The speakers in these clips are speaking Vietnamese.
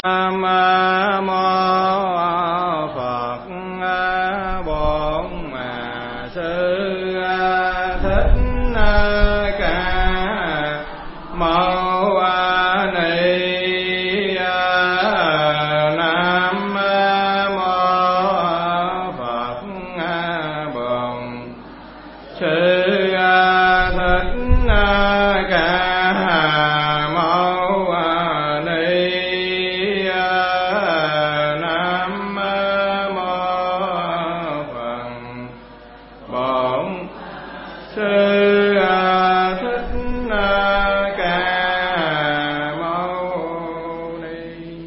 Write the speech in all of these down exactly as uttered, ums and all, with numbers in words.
Nam mô Phật Bổn Sư Thích Ca Mâu Ni. Nam mô Phật Bổn Sư Thích Ca Mâu Ni. Nam mô Phật Bổn Sư Thích Ca Mâu Ni.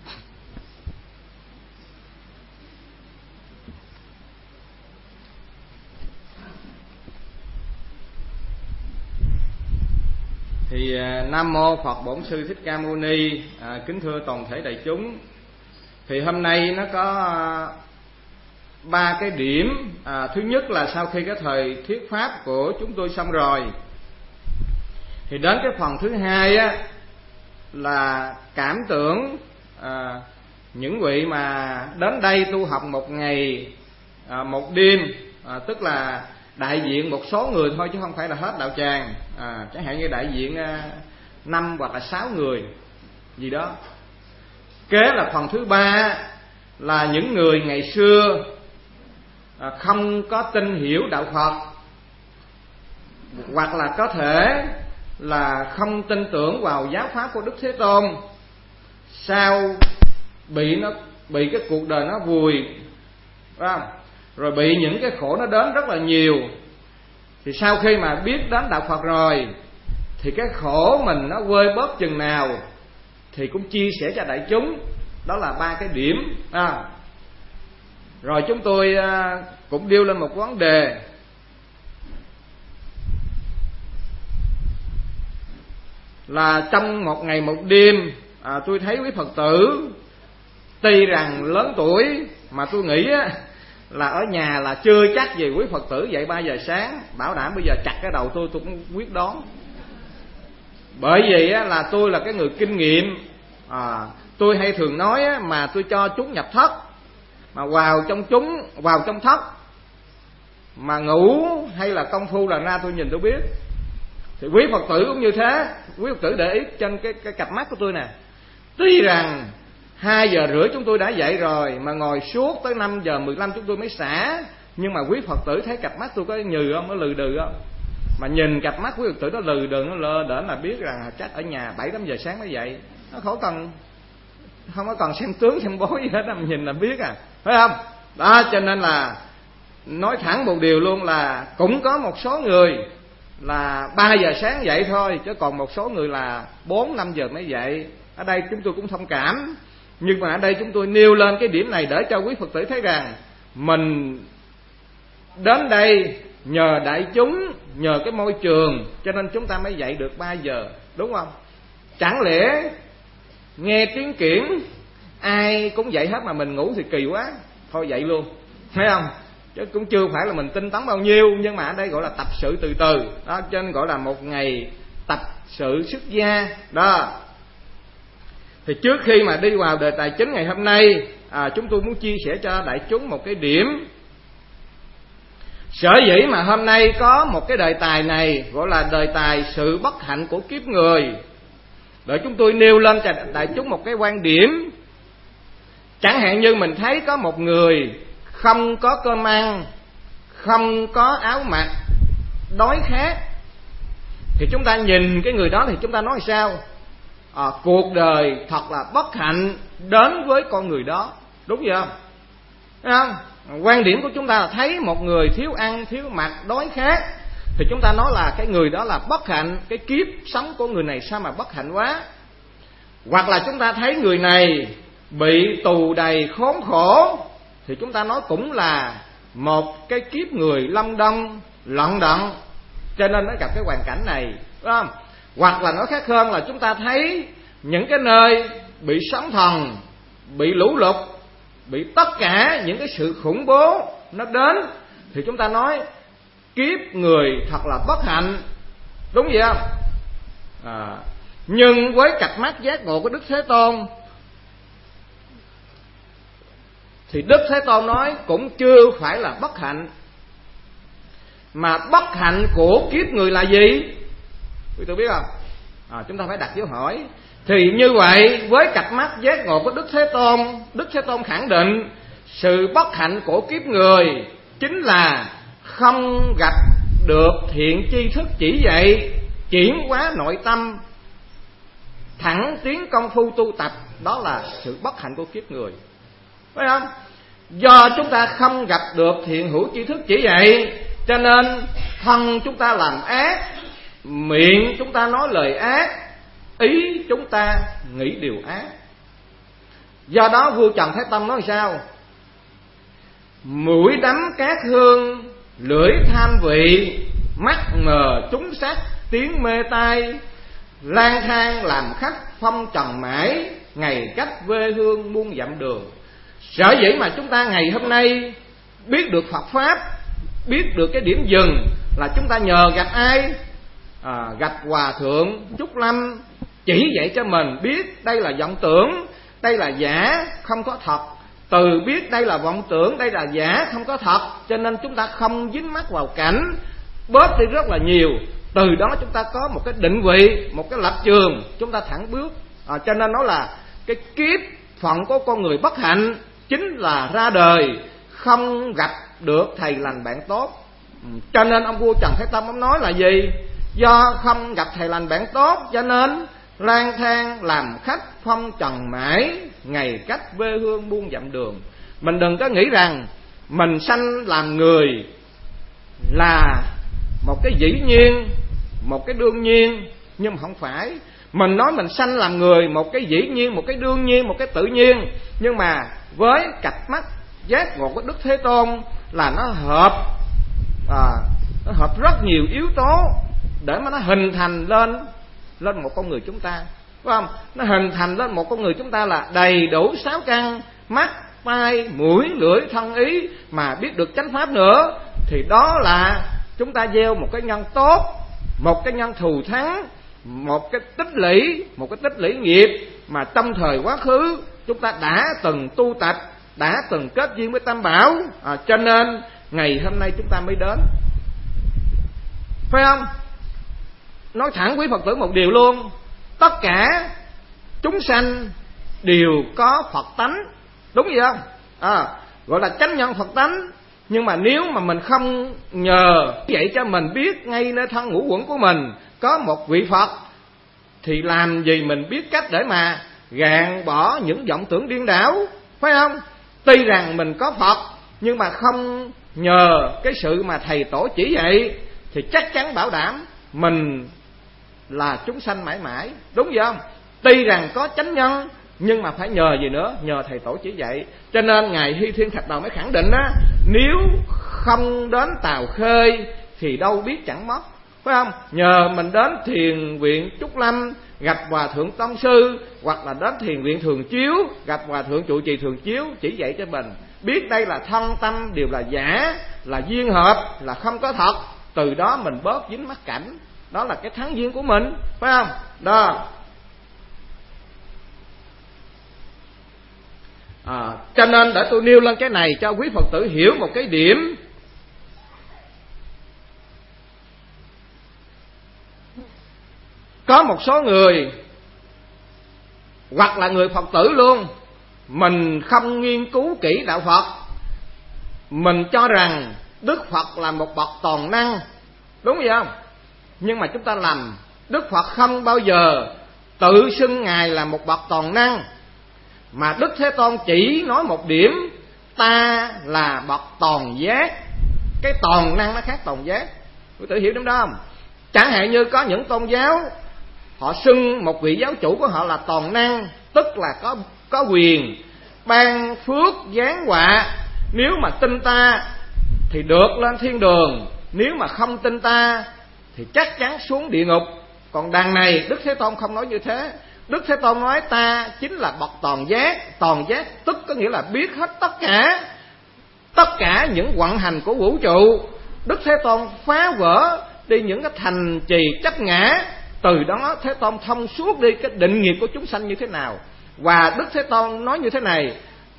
Thì Nam mô Phật Bổn Sư Thích Ca Mâu Ni. à, Kính thưa toàn thể đại chúng, thì hôm nay nó có ba cái điểm. à, Thứ nhất là sau khi cái thời thuyết pháp của chúng tôi xong rồi, thì đến cái phần thứ hai á, là cảm tưởng à, những vị mà đến đây tu học một ngày à, một đêm, à, tức là đại diện một số người thôi chứ không phải là hết đạo tràng. à, Chẳng hạn như đại diện à, năm hoặc là sáu người gì đó. Kế là phần thứ ba là những người ngày xưa à, không có tin hiểu đạo Phật, hoặc là có thể là không tin tưởng vào giáo pháp của Đức Thế Tôn, sau bị nó bị cái cuộc đời nó vùi, phải không? Rồi bị những cái khổ nó đến rất là nhiều. Thì sau khi mà biết đến đạo Phật rồi, thì cái khổ mình nó vơi bớt chừng nào thì cũng chia sẻ cho đại chúng. Đó là ba cái điểm. à. Rồi chúng tôi à, cũng điêu lên một vấn đề là trong một ngày một đêm, à, tôi thấy quý Phật tử tuy rằng lớn tuổi mà tôi nghĩ á, là ở nhà là chưa chắc gì quý Phật tử dậy ba giờ sáng. Bảo đảm bây giờ chặt cái đầu tôi tôi cũng quyết đoán. Bởi vì á, là tôi là cái người kinh nghiệm. à, Tôi hay thường nói á, mà tôi cho chúng nhập thất, mà vào trong chúng vào trong thất mà ngủ hay là công phu là ra tôi nhìn tôi biết. Thì quý Phật tử cũng như thế. Quý Phật tử để ý trên cái, cái cặp mắt của tôi nè. Tuy rằng hai giờ rưỡi chúng tôi đã dậy rồi, mà ngồi suốt tới năm giờ mười lăm chúng tôi mới xả, nhưng mà quý Phật tử thấy cặp mắt tôi có nhừ không, có lừ đừ không? Mà nhìn cặp mắt quý Phật tử nó lừ đừ, nó lơ đễnh là biết rằng chắc ở nhà bảy tám giờ sáng mới dậy. Nó khỏi cần, không có còn xem tướng xem bối gì hết, mình nhìn là biết à, phải không? Đó, cho nên là nói thẳng một điều luôn là cũng có một số người là ba giờ sáng dậy thôi, chứ còn một số người là bốn năm giờ mới dậy. Ở đây chúng tôi cũng thông cảm, nhưng mà ở đây chúng tôi nêu lên cái điểm này để cho quý Phật tử thấy rằng mình đến đây nhờ đại chúng, nhờ cái môi trường, cho nên chúng ta mới dậy được ba giờ, đúng không? Chẳng lẽ nghe tiếng kiển ai cũng dậy hết mà mình ngủ thì kỳ quá, thôi dậy luôn, thấy không? Chứ cũng chưa phải là mình tinh tấn bao nhiêu. Nhưng mà ở đây gọi là tập sự từ từ đó, cho nên gọi là một ngày tập sự xuất gia đó. Thì trước khi mà đi vào đề tài chính ngày hôm nay, à, chúng tôi muốn chia sẻ cho đại chúng một cái điểm. Sở dĩ mà hôm nay có một cái đề tài này gọi là đề tài sự bất hạnh của kiếp người, để chúng tôi nêu lên cho đại chúng một cái quan điểm. Chẳng hạn như mình thấy có một người không có cơm ăn, không có áo mặc, đói khát, thì chúng ta nhìn cái người đó thì chúng ta nói sao? À, cuộc đời thật là bất hạnh đến với con người đó, đúng vậy không? Thấy không? Quan điểm của chúng ta là thấy một người thiếu ăn, thiếu mặc, đói khát, thì chúng ta nói là cái người đó là bất hạnh. Cái kiếp sống của người này sao mà bất hạnh quá. Hoặc là chúng ta thấy người này bị tù đầy khốn khổ, thì chúng ta nói cũng là một cái kiếp người lâm đông lận đận, cho nên nó gặp cái hoàn cảnh này, đúng không? Hoặc là nói khác hơn là chúng ta thấy những cái nơi bị sóng thần, bị lũ lụt, bị tất cả những cái sự khủng bố nó đến, thì chúng ta nói kiếp người thật là bất hạnh, đúng vậy không? À, nhưng với cặp mắt giác ngộ của Đức Thế Tôn, thì Đức Thế Tôn nói cũng chưa phải là bất hạnh. Mà bất hạnh của kiếp người là gì? Quý tôi biết không? À, chúng ta phải đặt dấu hỏi. Thì như vậy với cặp mắt giác ngộ của Đức Thế Tôn, Đức Thế Tôn khẳng định sự bất hạnh của kiếp người chính là không gặp được thiện tri thức chỉ dạy, chuyển hóa nội tâm, thẳng tiến công phu tu tập. Đó là sự bất hạnh của kiếp người, phải không? Do chúng ta không gặp được thiện hữu tri thức chỉ dạy, cho nên thân chúng ta làm ác, miệng chúng ta nói lời ác, ý chúng ta nghĩ điều ác. Do đó vua Trần Thái Tông nói sao? Mũi đắm cát hương, lưỡi tham vị, mắt mờ trúng sắc, tiếng mê tai, lang thang làm khách phong trần mãi, ngày cách quê hương muôn dặm đường. Sở dĩ mà chúng ta ngày hôm nay biết được Phật Pháp, biết được cái điểm dừng là chúng ta nhờ gặp ai? À, gặp Hòa Thượng Trúc Lâm chỉ dạy cho mình biết đây là vọng tưởng, đây là giả, không có thật. Từ biết đây là vọng tưởng, đây là giả, không có thật, cho nên chúng ta không dính mắc vào cảnh, bớt đi rất là nhiều. Từ đó chúng ta có một cái định vị, một cái lập trường, chúng ta thẳng bước. À, cho nên nó là cái kiếp phận của con người bất hạnh chính là ra đời không gặp được thầy lành bạn tốt. Cho nên ông vua Trần Thái Tông ông nói là gì? Do không gặp thầy lành bạn tốt cho nên lang thang làm khách phong trần mãi, ngày cách quê hương muôn dặm đường. Mình đừng có nghĩ rằng mình sanh làm người là một cái dĩ nhiên, một cái đương nhiên, nhưng mà không phải. Mình nói mình sanh làm người một cái dĩ nhiên, một cái đương nhiên, một cái tự nhiên, nhưng mà với cặp mắt giác ngộ của Đức Thế Tôn là nó hợp à, nó hợp rất nhiều yếu tố để mà nó hình thành lên lên một con người chúng ta, phải không? Nó hình thành lên một con người chúng ta là đầy đủ sáu căn: mắt, tai, mũi, lưỡi, thân, ý, mà biết được chánh pháp nữa. Thì đó là chúng ta gieo một cái nhân tốt, một cái nhân thù thắng, một cái tích lũy, một cái tích lũy nghiệp mà trong thời quá khứ chúng ta đã từng tu tập, đã từng kết duyên với Tam Bảo. À, cho nên ngày hôm nay chúng ta mới đến, phải không? Nói thẳng quý Phật tử một điều luôn, tất cả chúng sanh đều có Phật tánh, đúng gì không? À, gọi là chánh nhân Phật tánh. Nhưng mà nếu mà mình không nhờ vậy cho mình biết ngay nơi thân ngũ uẩn của mình có một vị Phật, thì làm gì mình biết cách để mà gạn bỏ những vọng tưởng điên đảo, phải không? Tuy rằng mình có Phật, nhưng mà không nhờ cái sự mà thầy tổ chỉ dạy, thì chắc chắn bảo đảm mình là chúng sanh mãi mãi, đúng vậy không? Tuy rằng có chánh nhân, nhưng mà phải nhờ gì nữa? Nhờ thầy tổ chỉ dạy. Cho nên ngài Hy Thiên Thạch Đầu mới khẳng định á, nếu không đến Tào Khê thì đâu biết chẳng mất, phải không? Nhờ mình đến thiền viện Trúc Lâm gặp Hòa Thượng Tông Sư, hoặc là đến thiền viện Thường Chiếu gặp Hòa Thượng Trụ Trì Thường Chiếu chỉ dạy cho mình biết đây là thân tâm đều là giả, là duyên hợp, là không có thật. Từ đó mình bớt dính mắc cảnh. Đó là cái thắng duyên của mình, phải không? Đó. À, cho nên để tôi nêu lên cái này cho quý Phật tử hiểu một cái điểm. Có một số người, hoặc là người Phật tử luôn, mình không nghiên cứu kỹ đạo Phật, mình cho rằng Đức Phật là một bậc toàn năng, đúng vậy không? Nhưng mà chúng ta lầm. Đức Phật không bao giờ tự xưng Ngài là một bậc toàn năng, mà Đức Thế Tôn chỉ nói một điểm: ta là bậc toàn giác. Cái toàn năng nó khác toàn giác, quý tử hiểu đúng đó không? Chẳng hạn như có những tôn giáo họ xưng một vị giáo chủ của họ là toàn năng, tức là có có quyền ban phước giáng họa. Nếu mà tin ta thì được lên thiên đường, nếu mà không tin ta thì chắc chắn xuống địa ngục. Còn đằng này Đức Thế Tôn không nói như thế. Đức Thế Tôn nói ta chính là bậc toàn giác. Toàn giác tức có nghĩa là biết hết tất cả, tất cả những vận hành của vũ trụ. Đức Thế Tôn phá vỡ đi những cái thành trì chấp ngã. Từ đó Thế Tôn thông suốt đi cái định nghiệp của chúng sanh như thế nào. Và Đức Thế Tôn nói như thế này: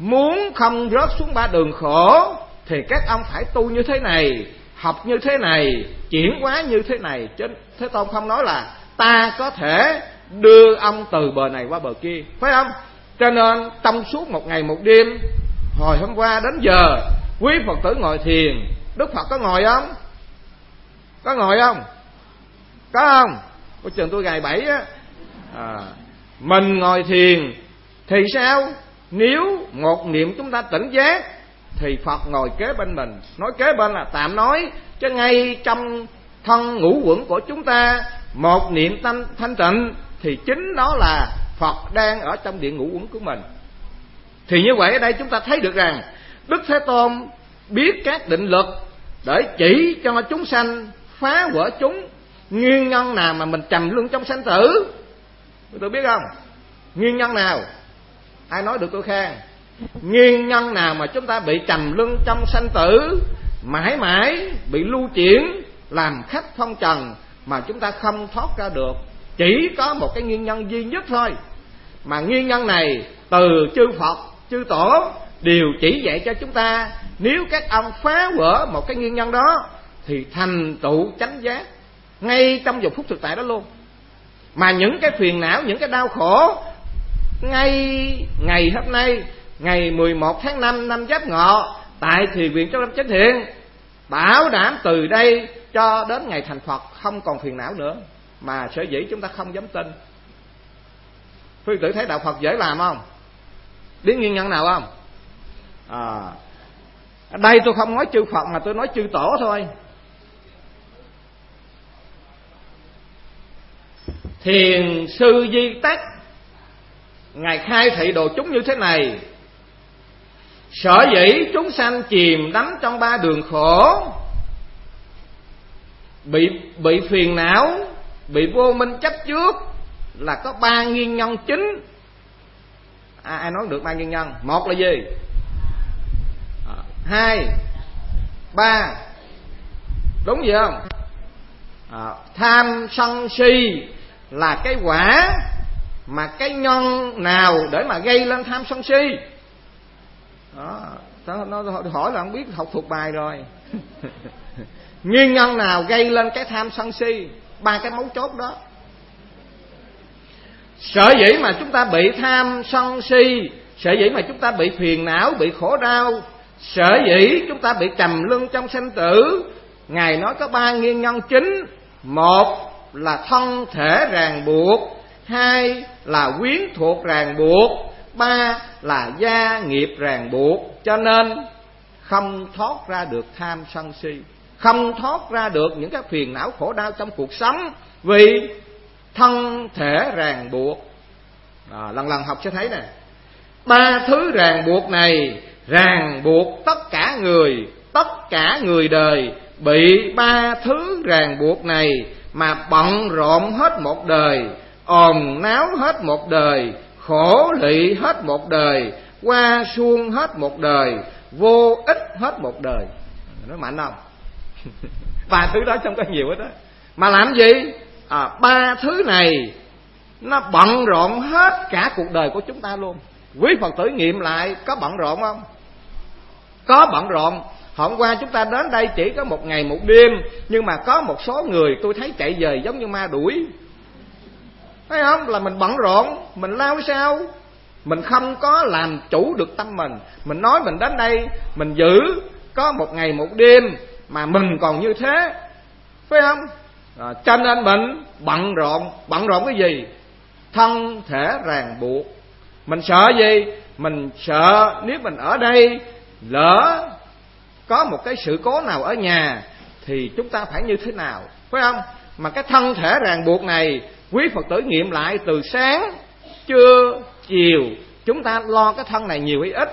muốn không rớt xuống ba đường khổ thì các ông phải tu như thế này, học như thế này, chuyển hóa như thế này. Chứ Thế Tôn không nói là ta có thể đưa ông từ bờ này qua bờ kia, phải không? Cho nên trong suốt một ngày một đêm, hồi hôm qua đến giờ, quý Phật tử ngồi thiền, Đức Phật có ngồi không? Có ngồi không? Có không? Có chừng tôi gài bẫy á. À, mình ngồi thiền thì sao? Nếu một niệm chúng ta tỉnh giác thì Phật ngồi kế bên mình. Nói kế bên là tạm nói, chứ ngay trong thân ngũ quẩn của chúng ta, một niệm thanh, thanh tịnh thì chính đó là Phật đang ở trong địa ngũ quẩn của mình. Thì như vậy ở đây chúng ta thấy được rằng Đức Thế Tôn biết các định lực để chỉ cho chúng sanh, phá vỡ chúng. Nguyên nhân nào mà mình trầm luân trong sanh tử? Tôi biết không? Nguyên nhân nào? Ai nói được tôi khen. Nguyên nhân nào mà chúng ta bị trầm luân trong sanh tử, mãi mãi bị lưu chuyển làm khách phong trần mà chúng ta không thoát ra được? Chỉ có một cái nguyên nhân duy nhất thôi. Mà nguyên nhân này từ chư Phật, chư Tổ đều chỉ dạy cho chúng ta. Nếu các ông phá vỡ một cái nguyên nhân đó thì thành tựu chánh giác ngay trong giờ phút thực tại đó luôn. Mà những cái phiền não, những cái đau khổ ngay ngày hôm nay, ngày mười một tháng năm năm Giáp Ngọ, tại Thiền viện Châu Lâm Chánh Thiện, bảo đảm từ đây cho đến ngày thành Phật không còn phiền não nữa. Mà sở dĩ chúng ta không dám tin. Quý tử thấy đạo Phật dễ làm không? Biết nguyên nhân nào không? À, ở đây tôi không nói chư Phật mà tôi nói chư Tổ thôi. Thiền sư Di Tắc ngài khai thị đồ chúng như thế này: sở dĩ chúng sanh chìm đắm trong ba đường khổ, bị bị phiền não, bị vô minh chấp trước, là có ba nguyên nhân chính. À, ai nói được ba nguyên nhân? Một là gì? À, hai, ba, đúng vậy không? À, tham sân si là cái quả, mà cái nhân nào để mà gây lên tham sân si? Đó, nó hỏi là không biết, học thuộc bài rồi. Nguyên nhân nào gây lên cái tham sân si? Ba cái mấu chốt đó. Sở dĩ mà chúng ta bị tham sân si, sở dĩ mà chúng ta bị phiền não, bị khổ đau, sở dĩ chúng ta bị trầm luân trong sanh tử, ngài nói có ba nguyên nhân chính. Một là thân thể ràng buộc, hai là quyến thuộc ràng buộc, ba là gia nghiệp ràng buộc. Cho nên không thoát ra được tham sân si, không thoát ra được những cái phiền não khổ đau trong cuộc sống, vì thân thể ràng buộc. À, lần lần học sẽ thấy nè, ba thứ ràng buộc này ràng buộc tất cả người, tất cả người đời bị ba thứ ràng buộc này mà bận rộn hết một đời, ồn náo hết một đời, khổ lụy hết một đời, qua suông hết một đời, vô ích hết một đời. Nói mạnh không? Ba thứ đó trong có nhiều hết đó. Mà làm gì? À, ba thứ này nó bận rộn hết cả cuộc đời của chúng ta luôn. Quý Phật tử nghiệm lại, có bận rộn không? Có bận rộn. Hôm qua chúng ta đến đây chỉ có một ngày một đêm, nhưng mà có một số người tôi thấy chạy về giống như ma đuổi. Thấy không? Là mình bận rộn, mình lao sao? Mình không có làm chủ được tâm mình. Mình nói mình đến đây, mình giữ có một ngày một đêm, mà mình còn như thế, phải không? À, cho nên mình bận rộn. Bận rộn cái gì? Thân thể ràng buộc. Mình sợ gì? Mình sợ nếu mình ở đây lỡ có một cái sự cố nào ở nhà thì chúng ta phải như thế nào, phải không? Mà cái thân thể ràng buộc này, quý Phật tử nghiệm lại từ sáng, trưa, chiều, chúng ta lo cái thân này nhiều hay ít?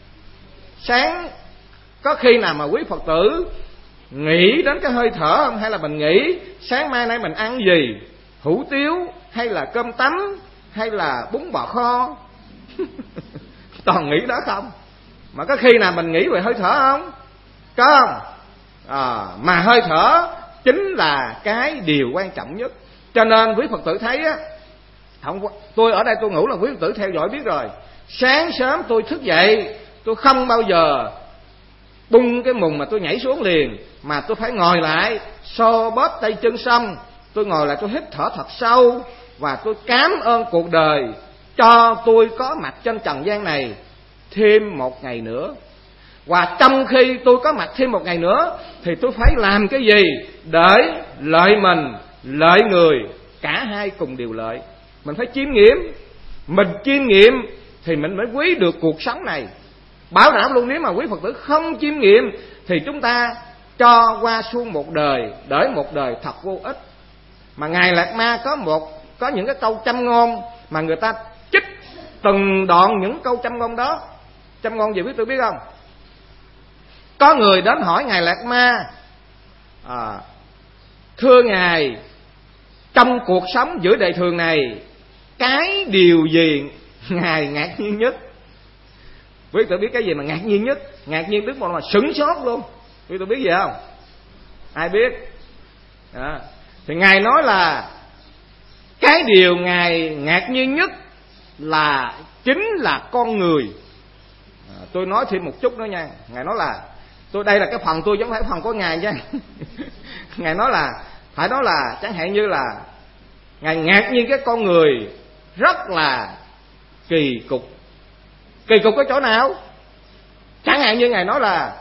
Sáng có khi nào mà quý Phật tử nghĩ đến cái hơi thở không? Hay là mình nghĩ sáng mai nay mình ăn gì? Hủ tiếu hay là cơm tấm hay là bún bò kho? Toàn nghĩ đó không? Mà có khi nào mình nghĩ về hơi thở không? Có không? À, mà hơi thở chính là cái điều quan trọng nhất. Cho nên quý Phật tử thấy á, không, tôi ở đây tôi ngủ là quý Phật tử theo dõi biết rồi. Sáng sớm tôi thức dậy, tôi không bao giờ bung cái mùng mà tôi nhảy xuống liền, mà tôi phải ngồi lại, xô bóp tay chân xong, tôi ngồi lại tôi hít thở thật sâu và tôi cảm ơn cuộc đời cho tôi có mặt trên trần gian này thêm một ngày nữa. Và trong khi tôi có mặt thêm một ngày nữa thì tôi phải làm cái gì để lợi mình, lợi người, cả hai cùng đều lợi. Mình phải chiêm nghiệm. Mình chiêm nghiệm thì mình mới quý được cuộc sống này. Bảo đảm luôn, nếu mà quý Phật tử không chiêm nghiệm thì chúng ta cho qua suông một đời, để một đời thật vô ích. Mà Ngài Lạt Ma có một có những cái câu châm ngôn mà người ta trích từng đoạn những câu châm ngôn đó. Châm ngôn gì quý tử biết không? Có người đến hỏi Ngài Lạt Ma, à, thưa Ngài, trong cuộc sống giữa đời thường này, cái điều gì Ngài ngạc nhiên nhất? Quý tử biết cái gì mà ngạc nhiên nhất? Ngạc nhiên đến một mà sửng sốt luôn. Quý tử biết gì không? Ai biết? Đó. Thì Ngài nói là cái điều Ngài ngạc nhiên nhất là chính là con người. À, tôi nói thêm một chút nữa nha. Ngài nói là tôi đây là cái phần tôi, chứ không phải phần của Ngài nha. Ngài nói là phải nói là chẳng hạn như là Ngài ngạc nhiên cái con người rất là kỳ cục. Kỳ cục ở chỗ nào? Chẳng hạn như Ngài nói là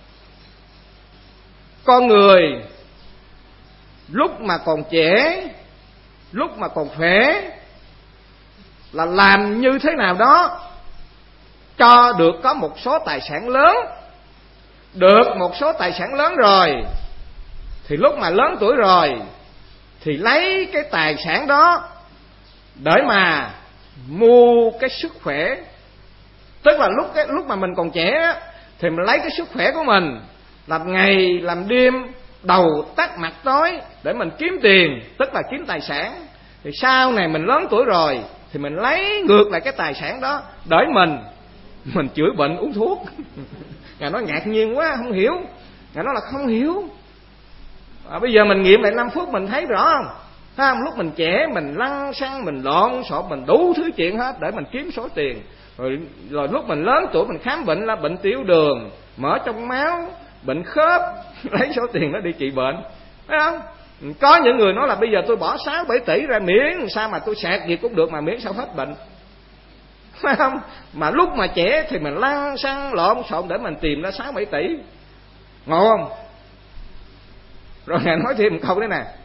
con người lúc mà còn trẻ, lúc mà còn khỏe là làm như thế nào đó cho được có một số tài sản lớn. Được một số tài sản lớn rồi thì lúc mà lớn tuổi rồi thì lấy cái tài sản đó để mà mua cái sức khỏe. Tức là lúc cái lúc mà mình còn trẻ thì mình lấy cái sức khỏe của mình làm ngày làm đêm, đầu tắt mặt tối để mình kiếm tiền, tức là kiếm tài sản. Thì sau này mình lớn tuổi rồi thì mình lấy ngược lại cái tài sản đó để mình mình chữa bệnh uống thuốc. Ngài nói ngạc nhiên quá, không hiểu. Ngài nói là không hiểu. À, bây giờ mình nghiệm lại năm phút mình thấy rõ không? Thấy không? Lúc mình trẻ mình lăn xăng, mình lộn xộn, mình đủ thứ chuyện hết để mình kiếm số tiền. Rồi, rồi lúc mình lớn tuổi mình khám bệnh là bệnh tiểu đường, mỡ trong máu, bệnh khớp, lấy số tiền đó đi trị bệnh. Thấy không? Có những người nói là bây giờ tôi bỏ sáu bảy tỷ ra miễn sao mà tôi sạc gì cũng được, mà miễn sao hết bệnh. Phải không? Mà lúc mà trẻ thì mình lăn xăng lộn xộn để mình tìm ra sáu bảy tỷ. Ngộ không? Rồi Ngài nói thêm một câu thế này.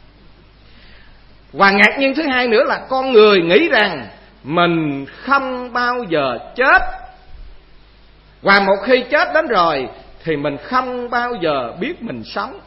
Và ngạc nhiên thứ hai nữa là con người nghĩ rằng mình không bao giờ chết. Và một khi chết đến rồi thì mình không bao giờ biết mình sống.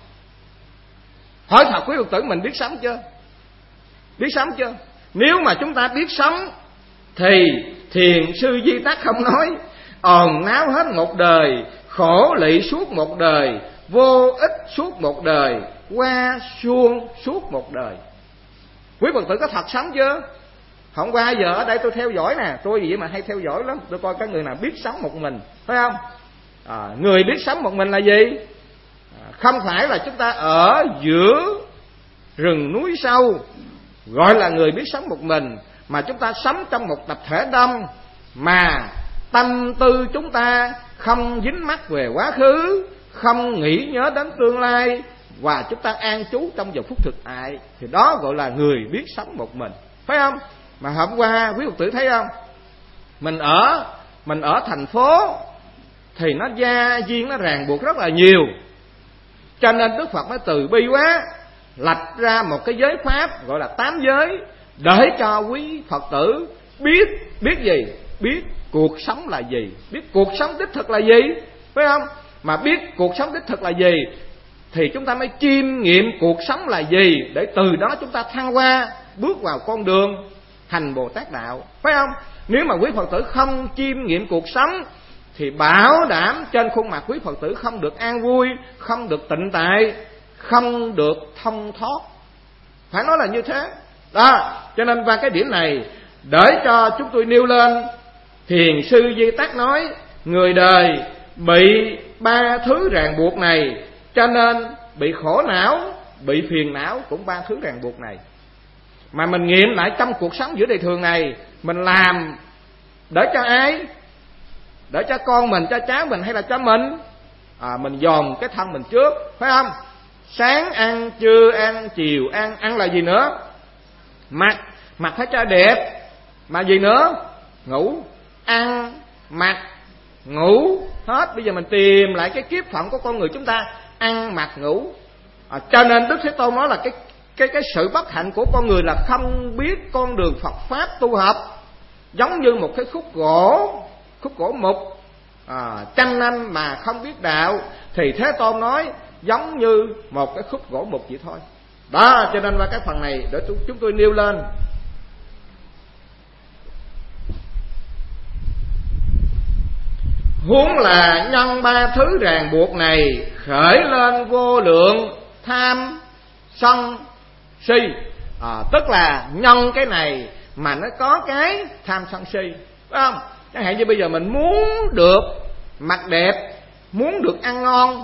Hỏi thật quý Phật tử, mình biết sống chưa? Biết sống chưa? Nếu mà chúng ta biết sống thì Thiền sư Di Tắc không nói ồn náo hết một đời, khổ lị suốt một đời, vô ích suốt một đời, qua suông suốt một đời. Quý Phật tử có thật sống chưa? Hôm qua giờ ở đây tôi theo dõi nè, tôi vậy mà hay theo dõi lắm. Tôi coi cái người nào biết sống một mình, phải không? À, người biết sống một mình là gì? À, không phải là chúng ta ở giữa rừng núi sâu gọi là người biết sống một mình, mà chúng ta sống trong một tập thể đông, mà tâm tư chúng ta không dính mắc về quá khứ, không nghĩ nhớ đến tương lai, và chúng ta an trú trong giờ phút thực tại, thì đó gọi là người biết sống một mình, phải không? Mà hôm qua quý Phật tử thấy không, mình ở mình ở thành phố thì nó gia duyên, nó ràng buộc rất là nhiều, cho nên Đức Phật mới từ bi quá, lập ra một cái giới pháp gọi là tám giới, để cho quý Phật tử biết biết gì, biết cuộc sống là gì, biết cuộc sống đích thực là gì, phải không? Mà biết cuộc sống đích thực là gì thì chúng ta mới chiêm nghiệm cuộc sống là gì, để từ đó chúng ta thăng hoa, bước vào con đường hành Bồ Tát đạo, phải không? Nếu mà quý Phật tử không chiêm nghiệm cuộc sống thì bảo đảm trên khuôn mặt quý Phật tử không được an vui, không được tịnh tại, không được thông thoát. Phải nói là như thế đó. Cho nên qua cái điểm này để cho chúng tôi nêu lên, Thiền sư Di Tắc nói người đời bị ba thứ ràng buộc này, cho nên bị khổ não, bị phiền não cũng ba thứ ràng buộc này. Mà mình nghiệm lại trong cuộc sống giữa đời thường này, mình làm để cho ai? để cho con mình, cho cháu mình hay là cho mình? À, mình dòm cái thân mình trước, phải không? Sáng ăn, trưa ăn, chiều ăn. Ăn là gì nữa? Mặc. Mặc phải cho đẹp. Mà gì nữa? Ngủ. Ăn, mặc, ngủ hết. Bây giờ mình tìm lại cái kiếp phận của con người chúng ta: ăn, mặc, ngủ. À, cho nên Đức Thế Tôn nói là cái cái cái sự bất hạnh của con người là không biết con đường Phật pháp tu học, giống như một cái khúc gỗ, khúc gỗ mục à, trăm năm mà không biết đạo. Thì Thế Tôn nói giống như một cái khúc gỗ mục vậy thôi. Đó, cho nên là cái phần này để chúng tôi nêu lên. Huống là nhân ba thứ ràng buộc này khởi lên vô lượng tham sân si. à, Tức là nhân cái này mà nó có cái tham sân si, phải không? Chẳng hạn như bây giờ mình muốn được mặc đẹp, muốn được ăn ngon.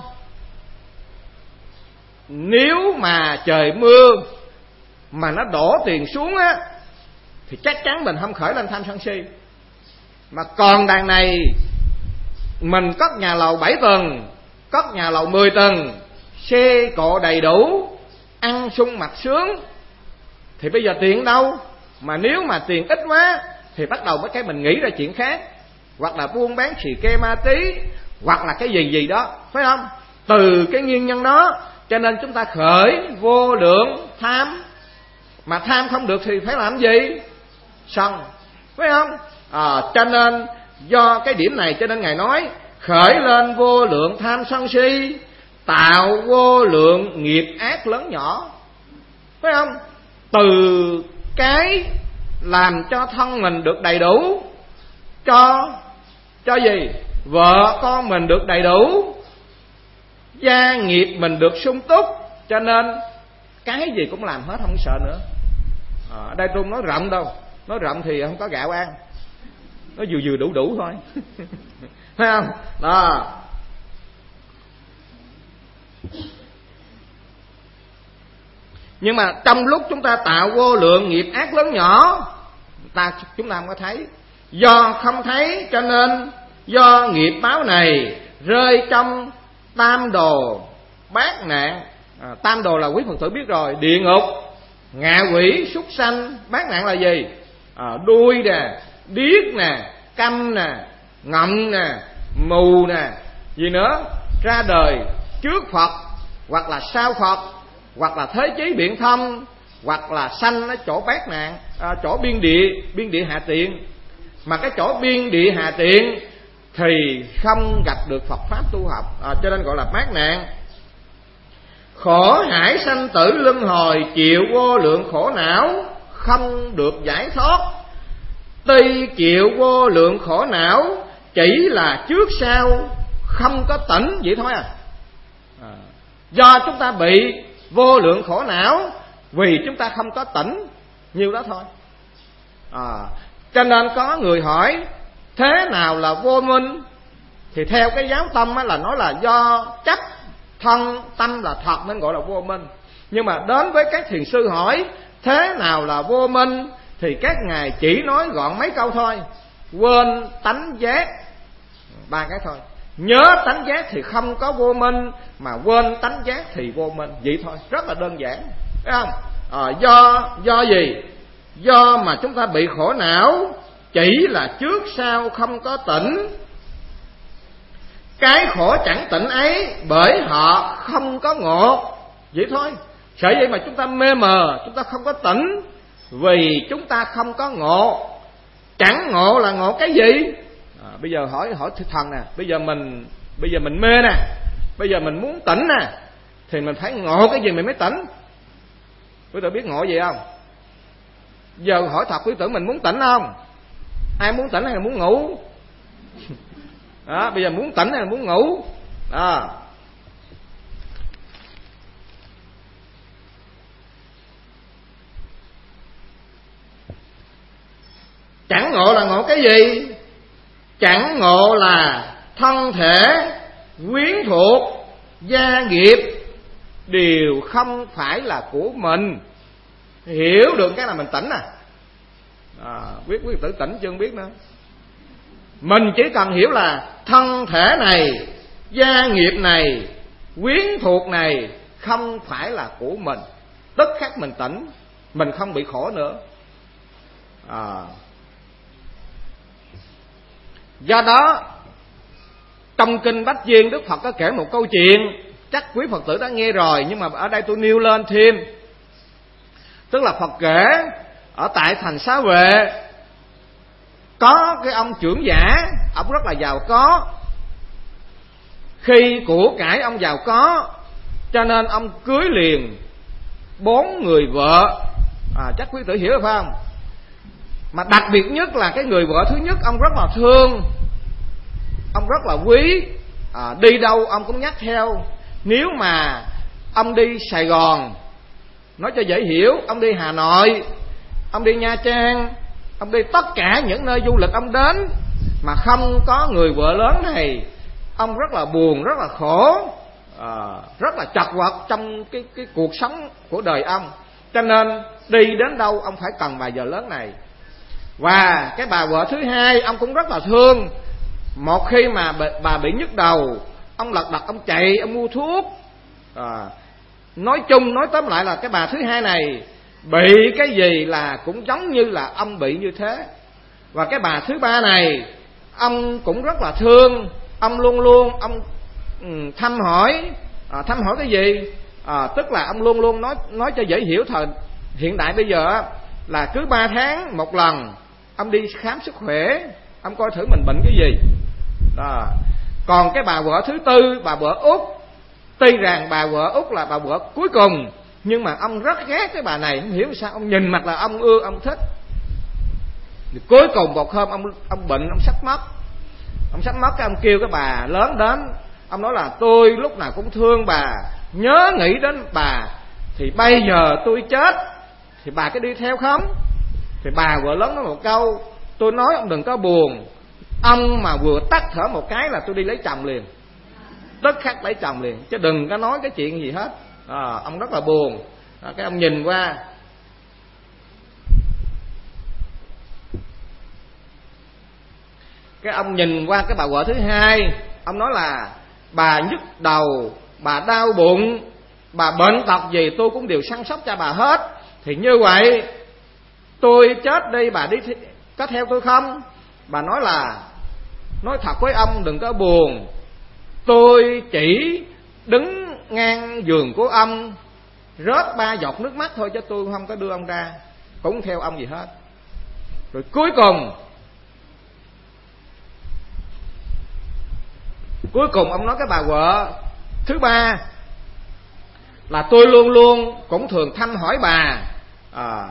Nếu mà trời mưa mà nó đổ tiền xuống á, thì chắc chắn mình không khởi lên tham sân si. Mà còn đằng này mình cất nhà lầu bảy tầng, cất nhà lầu mười tầng, xe cộ đầy đủ, ăn sung mặc sướng, thì bây giờ tiền đâu? Mà nếu mà tiền ít quá thì bắt đầu mấy cái mình nghĩ ra chuyện khác, hoặc là buôn bán xì ke ma tí, hoặc là cái gì gì đó, phải không? Từ cái nguyên nhân đó cho nên chúng ta khởi vô lượng tham. Mà tham không được thì phải làm gì? Sân, phải không? À, cho nên do cái điểm này cho nên Ngài nói khởi lên vô lượng tham sân si, tạo vô lượng nghiệp ác lớn nhỏ, phải không? Từ cái làm cho thân mình được đầy đủ, cho cho gì? Vợ con mình được đầy đủ, gia nghiệp mình được sung túc, cho nên cái gì cũng làm hết, không sợ nữa. À, đây tôi không nói rộng đâu, nói rộng thì không có gạo ăn, nó vừa vừa đủ đủ thôi. Thấy không? Đó. Nhưng mà trong lúc chúng ta tạo vô lượng nghiệp ác lớn nhỏ, ta chúng ta không có thấy. Do không thấy cho nên do nghiệp báo này rơi trong tam đồ bát nạn. à, Tam đồ là quý Phật tử biết rồi: địa ngục, ngạ quỷ, súc sanh. Bát nạn là gì? à, Đuôi nè, điếc nè, câm nè, ngậm nè, mù nè, gì nữa? Ra đời trước Phật, hoặc là sau Phật, hoặc là thế chí biện thông, hoặc là sanh ở chỗ bát nạn, à, chỗ biên địa, biên địa hạ tiện. Mà cái chỗ biên địa hạ tiện thì không gặp được Phật pháp tu học, à, cho nên gọi là bát nạn. Khổ hải sanh tử luân hồi, chịu vô lượng khổ não, không được giải thoát. Tuy chịu vô lượng khổ não, chỉ là trước sau không có tỉnh vậy thôi à. à Do chúng ta bị vô lượng khổ não, vì chúng ta không có tỉnh nhiêu đó thôi. à Cho nên có người hỏi thế nào là vô minh, thì theo cái giáo tâm á, là nói là do chấp thân tâm là thật nên gọi là vô minh. Nhưng mà đến với các thiền sư hỏi thế nào là vô minh, thì các ngài chỉ nói gọn mấy câu thôi: quên tánh giác. Ba cái thôi. Nhớ tánh giác thì không có vô minh, mà quên tánh giác thì vô minh. Vậy thôi, rất là đơn giản, thấy không? à, Do do gì? Do mà chúng ta bị khổ não, chỉ là trước sau không có tỉnh. Cái khổ chẳng tỉnh ấy bởi họ không có ngộ. Vậy thôi. Sở vậy mà chúng ta mê mờ, chúng ta không có tỉnh, vì chúng ta không có ngộ. Chẳng ngộ là ngộ cái gì? à, Bây giờ hỏi hỏi thần nè, bây giờ mình bây giờ mình mê nè, bây giờ mình muốn tỉnh nè, thì mình phải ngộ cái gì mình mới tỉnh? Quý tử biết ngộ gì không? Giờ hỏi thật quý tử, mình muốn tỉnh không? Ai muốn tỉnh hay là muốn ngủ? Đó, bây giờ muốn tỉnh hay là muốn ngủ? À. Chẳng ngộ là ngộ cái gì? Chẳng ngộ là thân thể, quyến thuộc, gia nghiệp đều không phải là của mình. Hiểu được cái là mình tỉnh à, à Biết quý tử tỉnh chưa không biết nữa. Mình chỉ cần hiểu là thân thể này, gia nghiệp này, quyến thuộc này không phải là của mình, tức khắc mình tỉnh, mình không bị khổ nữa. à. Do đó trong kinh Bách Duyên, Đức Phật có kể một câu chuyện, chắc quý Phật tử đã nghe rồi, nhưng mà ở đây tôi nêu lên thêm. Tức là Phật kể ở tại thành Xá Vệ có cái ông trưởng giả, ông rất là giàu có. Khi của cải ông giàu có, cho nên ông cưới liền bốn người vợ. à, Chắc quý tử hiểu được phải không? Mà đặc biệt nhất là cái người vợ thứ nhất ông rất là thương, ông rất là quý. à, Đi đâu ông cũng nhắc theo. Nếu mà ông đi Sài Gòn, nói cho dễ hiểu, ông đi Hà Nội, ông đi Nha Trang, ông đi tất cả những nơi du lịch ông đến mà không có người vợ lớn này, ông rất là buồn, rất là khổ, à, rất là chật vật trong cái, cái cuộc sống của đời ông. Cho nên đi đến đâu ông phải cần bà vợ lớn này. Và cái bà vợ thứ hai ông cũng rất là thương. Một khi mà bà bị nhức đầu, ông lật đật ông chạy, ông mua thuốc. à, Nói chung, nói tóm lại là cái bà thứ hai này bị cái gì là cũng giống như là ông bị như thế. Và cái bà thứ ba này ông cũng rất là thương, ông luôn luôn ông um, thăm hỏi. à, Thăm hỏi cái gì? à, Tức là ông luôn luôn nói nói cho dễ hiểu, thời hiện đại bây giờ là cứ ba tháng một lần ông đi khám sức khỏe, ông coi thử mình bệnh cái gì đó. Còn cái bà vợ thứ tư, bà vợ Út, tuy rằng bà vợ Út là bà vợ cuối cùng, nhưng mà ông rất ghét cái bà này, không hiểu sao. Ông nhìn mặt là ông ưa, ông thích. Thì cuối cùng một hôm ông ông bệnh, ông sắp mất. Ông sắp mất cái ông kêu cái bà lớn đến. Ông nói là tôi lúc nào cũng thương bà, nhớ nghĩ đến bà, thì bây giờ tôi chết thì bà có đi theo không? Thì bà vợ lớn nói một câu: tôi nói ông đừng có buồn, ông mà vừa tắt thở một cái là tôi đi lấy chồng liền, tức khắc lấy chồng liền, chứ đừng có nói cái chuyện gì hết. à, Ông rất là buồn. à, Cái ông nhìn qua, Cái ông nhìn qua cái bà vợ thứ hai, ông nói là bà nhức đầu, bà đau bụng, bà bệnh tật gì tôi cũng đều săn sóc cho bà hết. Thì như vậy tôi chết đi, bà đi th- có theo tôi không? Bà nói là nói thật với ông đừng có buồn, tôi chỉ đứng ngang giường của ông rớt ba giọt nước mắt thôi, chứ tôi không có đưa ông ra, cũng theo ông gì hết. Rồi cuối cùng Cuối cùng ông nói cái bà vợ thứ ba là tôi luôn luôn cũng thường thăm hỏi bà, à,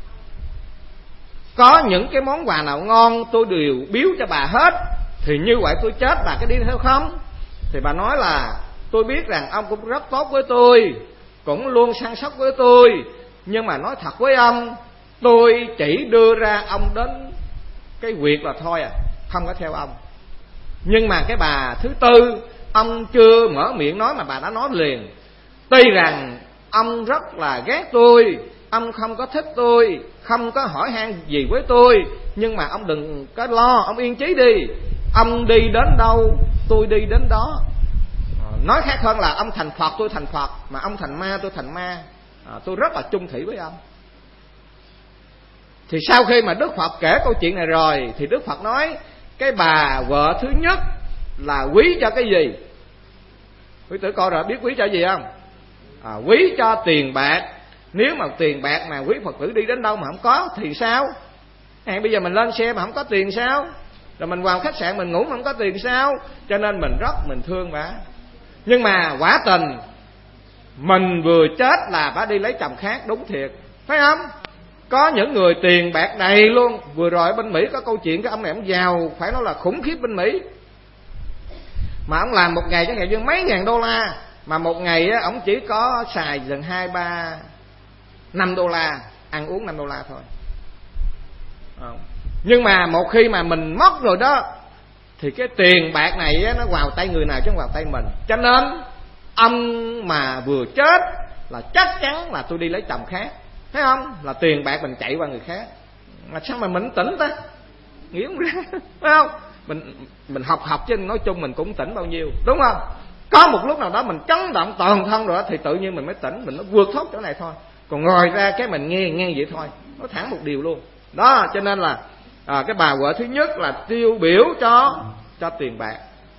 có những cái món quà nào ngon tôi đều biếu cho bà hết. Thì như vậy tôi chết bà có đi theo không? Thì bà nói là tôi biết rằng ông cũng rất tốt với tôi, cũng luôn săn sóc với tôi, nhưng mà nói thật với ông, tôi chỉ đưa ra ông đến cái việc là thôi à, không có theo ông. Nhưng mà cái bà thứ tư, ông chưa mở miệng nói mà bà đã nói liền: tuy rằng ông rất là ghét tôi, ông không có thích tôi, không có hỏi han gì với tôi, nhưng mà ông đừng có lo, ông yên chí đi, ông đi đến đâu tôi đi đến đó. Nói khác hơn là ông thành Phật tôi thành Phật, mà ông thành ma tôi thành ma. à, Tôi rất là chung thủy với ông. Thì sau khi mà Đức Phật kể câu chuyện này rồi, thì Đức Phật nói cái bà vợ thứ nhất là quý cho cái gì? Quý tử coi rồi biết quý cho gì không? à, Quý cho tiền bạc. Nếu mà tiền bạc mà quý Phật tử đi đến đâu mà không có thì sao? À, bây giờ mình lên xe mà không có tiền sao? Rồi mình vào khách sạn mình ngủ mà không có tiền sao? Cho nên mình rất mình thương bà. Nhưng mà quả tình mình vừa chết là bà đi lấy chồng khác, đúng thiệt, phải không? Có những người tiền bạc đầy luôn. Vừa rồi ở bên Mỹ có câu chuyện cái ông này ông giàu, phải nói là khủng khiếp bên Mỹ. Mà ông làm một ngày chẳng hạn như mấy ngàn đô la, mà một ngày á ông chỉ có xài gần hai ba năm đô la, ăn uống năm đô la thôi. Nhưng mà một khi mà mình mất rồi đó, thì cái tiền bạc này á, nó vào tay người nào chứ không vào tay mình. Cho nên ông mà vừa chết là chắc chắn là tôi đi lấy chồng khác, thấy không? Là tiền bạc mình chạy qua người khác. Mà sao mà mình tỉnh ta? Nghĩ không ra, phải không? mình mình học học chứ nói chung mình cũng tỉnh bao nhiêu, đúng không? Có một lúc nào đó mình chấn động toàn thân rồi đó, thì tự nhiên mình mới tỉnh, mình nó vượt thoát chỗ này thôi. Còn ngồi ra cái mình nghe nghe vậy thôi, nó thẳng một điều luôn đó. Cho nên là à, cái bà vợ thứ nhất là tiêu biểu cho cho tiền bạc.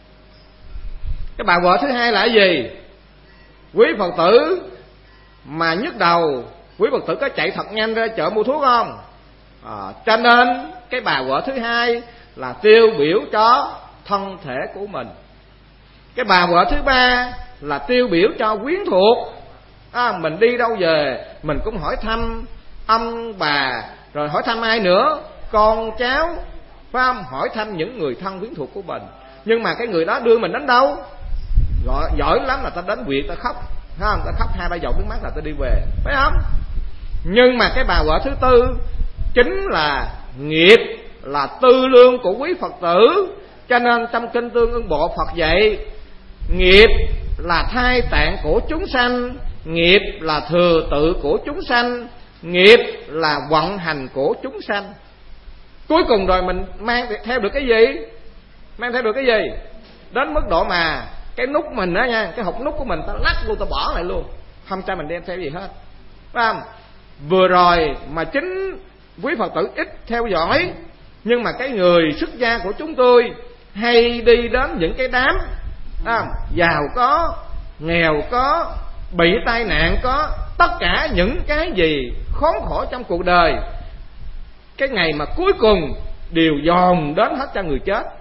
Cái bà vợ thứ hai là cái gì? Quý Phật tử mà nhức đầu, quý Phật tử có chạy thật nhanh ra chợ mua thuốc không? À, cho nên cái bà vợ thứ hai là tiêu biểu cho thân thể của mình. Cái bà vợ thứ ba là tiêu biểu cho quyến thuộc. À, mình đi đâu về mình cũng hỏi thăm ông bà, rồi hỏi thăm ai nữa, con cháu, phải không? Hỏi thăm những người thân quyến thuộc của mình. Nhưng mà cái người đó đưa mình đến đâu? Gọi, giỏi lắm là ta đến viện ta khóc, phải không? Ta khóc hai ba giọt nước mắt là ta đi về, phải không? Nhưng mà cái bà vợ thứ tư chính là nghiệp, là tư lương của quý Phật tử. Cho nên trong kinh Tương Ưng Bộ Phật dạy, nghiệp là thai tạng của chúng sanh, nghiệp là thừa tự của chúng sanh, nghiệp là vận hành của chúng sanh. Cuối cùng rồi mình mang theo được cái gì? Mang theo được cái gì? Đến mức độ mà cái nút mình đó nha, cái hộp nút của mình ta lắc luôn, ta bỏ lại luôn, không cho mình đem theo gì hết, phải không? Vừa rồi mà chính quý Phật tử ít theo dõi, nhưng mà cái người xuất gia của chúng tôi hay đi đến những cái đám à, giàu có, nghèo có, bị tai nạn có, tất cả những cái gì khốn khổ trong cuộc đời, cái ngày mà cuối cùng đều dồn đến hết cho người chết.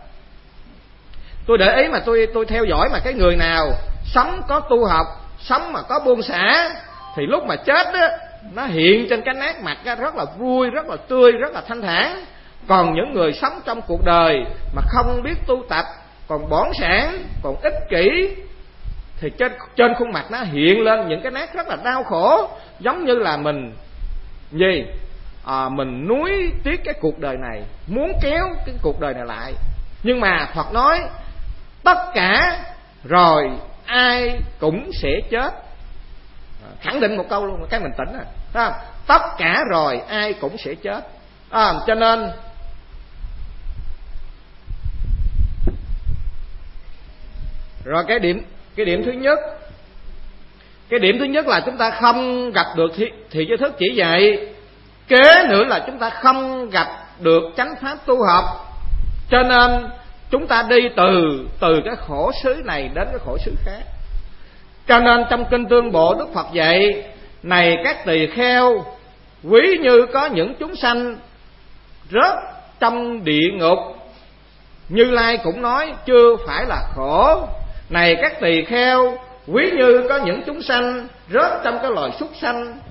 Tôi để ý mà tôi tôi theo dõi mà cái người nào sống có tu học, sống mà có buông xả, thì lúc mà chết á, nó hiện trên cái nét mặt rất là vui, rất là tươi, rất là thanh thản. Còn những người sống trong cuộc đời mà không biết tu tập, còn bỏn sẻn, còn ích kỷ, thì trên trên khuôn mặt nó hiện lên những cái nét rất là đau khổ, giống như là mình gì à, mình nuối tiếc cái cuộc đời này, muốn kéo cái cuộc đời này lại. Nhưng mà Phật nói tất cả rồi ai cũng sẽ chết, khẳng định một câu luôn, cái mình tỉnh à, tất cả rồi ai cũng sẽ chết. À, cho nên rồi cái điểm cái điểm thứ nhất, cái điểm thứ nhất là chúng ta không gặp được thị, thị giới thức chỉ dạy. Kế nữa là chúng ta không gặp được chánh pháp tu học. Cho nên chúng ta đi từ từ cái khổ xứ này đến cái khổ xứ khác. Cho nên trong kinh Tương Bộ Đức Phật dạy, này các tỳ kheo, ví như có những chúng sanh rớt trong địa ngục, Như Lai cũng nói chưa phải là khổ. Này các tỳ kheo, ví như có những chúng sanh rớt trong cái loài súc sanh,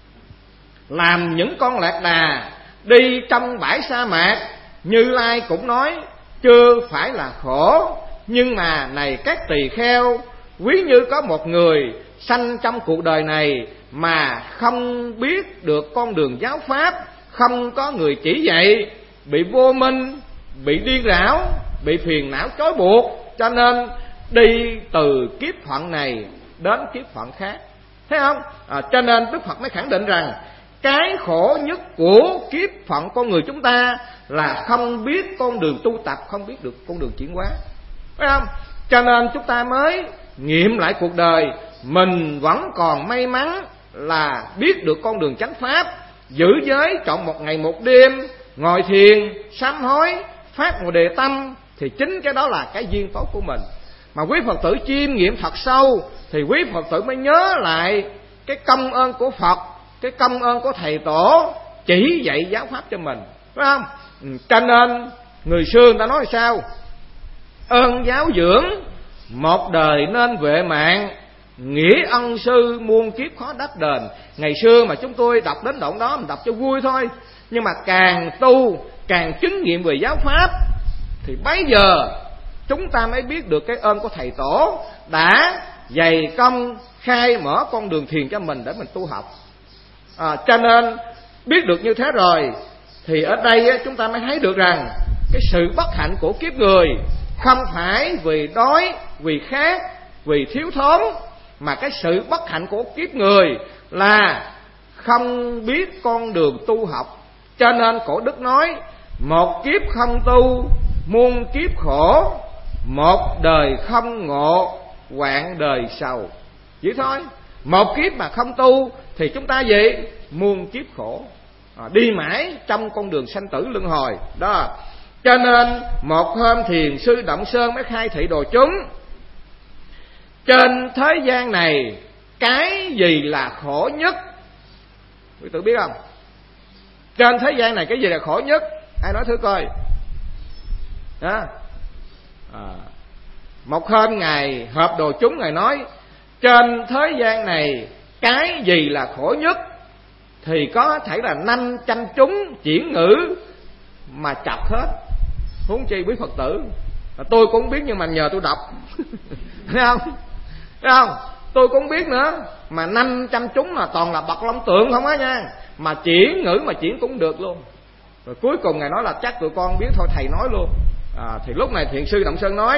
làm những con lạc đà đi trong bãi sa mạc, Như Lai cũng nói chưa phải là khổ. Nhưng mà này các tỳ kheo, ví như có một người sanh trong cuộc đời này mà không biết được con đường giáo pháp, không có người chỉ dạy, bị vô minh, bị điên rảo, bị phiền não trói buộc, cho nên đi từ kiếp phận này đến kiếp phận khác. Thấy không? À, cho nên Đức Phật mới khẳng định rằng cái khổ nhất của kiếp phận con người chúng ta là không biết con đường tu tập, không biết được con đường chuyển hóa. Phải không? Cho nên chúng ta mới nghiệm lại cuộc đời, mình vẫn còn may mắn là biết được con đường chánh pháp, giữ giới trọn một ngày một đêm, ngồi thiền, sám hối, phát một đề tâm, thì chính cái đó là cái duyên tốt của mình. Mà quý Phật tử chiêm nghiệm thật sâu thì quý Phật tử mới nhớ lại cái công ơn của Phật, cái công ơn của thầy tổ chỉ dạy giáo pháp cho mình, phải không? Cho nên người xưa người ta nói sao? Ơn giáo dưỡng một đời nên vệ mạng, nghĩa ân sư muôn kiếp khó đắp đền. Ngày xưa mà chúng tôi đọc đến đoạn đó mình đọc cho vui thôi, nhưng mà càng tu càng chứng nghiệm về giáo pháp thì bấy giờ chúng ta mới biết được cái ơn của thầy tổ đã dày công khai mở con đường thiền cho mình để mình tu học. À, cho nên biết được như thế rồi thì ở đây chúng ta mới thấy được rằng cái sự bất hạnh của kiếp người không phải vì đói, vì khát, vì thiếu thốn, mà cái sự bất hạnh của kiếp người là không biết con đường tu học. Cho nên cổ đức nói một kiếp không tu muôn kiếp khổ, một đời không ngộ, hoạn đời sầu. Vậy thôi. Một kiếp mà không tu thì chúng ta gì? Muôn kiếp khổ, à, đi mãi trong con đường sanh tử luân hồi đó. Cho nên một hôm thiền sư Động Sơn mới khai thị đồ chúng: trên thế gian này cái gì là khổ nhất? Quý tự biết không? Trên thế gian này cái gì là khổ nhất? Ai nói thử coi. Đó. À, một hôm Ngài họp đồ chúng, Ngài nói trên thế gian này cái gì là khổ nhất? Thì có thể là năm trăm chúng chuyển ngữ mà chọc hết, huống chi quý Phật tử. Tôi cũng không biết nhưng mà nhờ tôi đọc. Thấy không? Thấy không? Tôi cũng không biết nữa. Mà năm trăm chúng là toàn là bậc long tượng không á nha. Mà chuyển ngữ mà chuyển cũng được luôn. Rồi cuối cùng Ngài nói là chắc tụi con biết thôi, thầy nói luôn. À, thì lúc này thiền sư Động Sơn nói: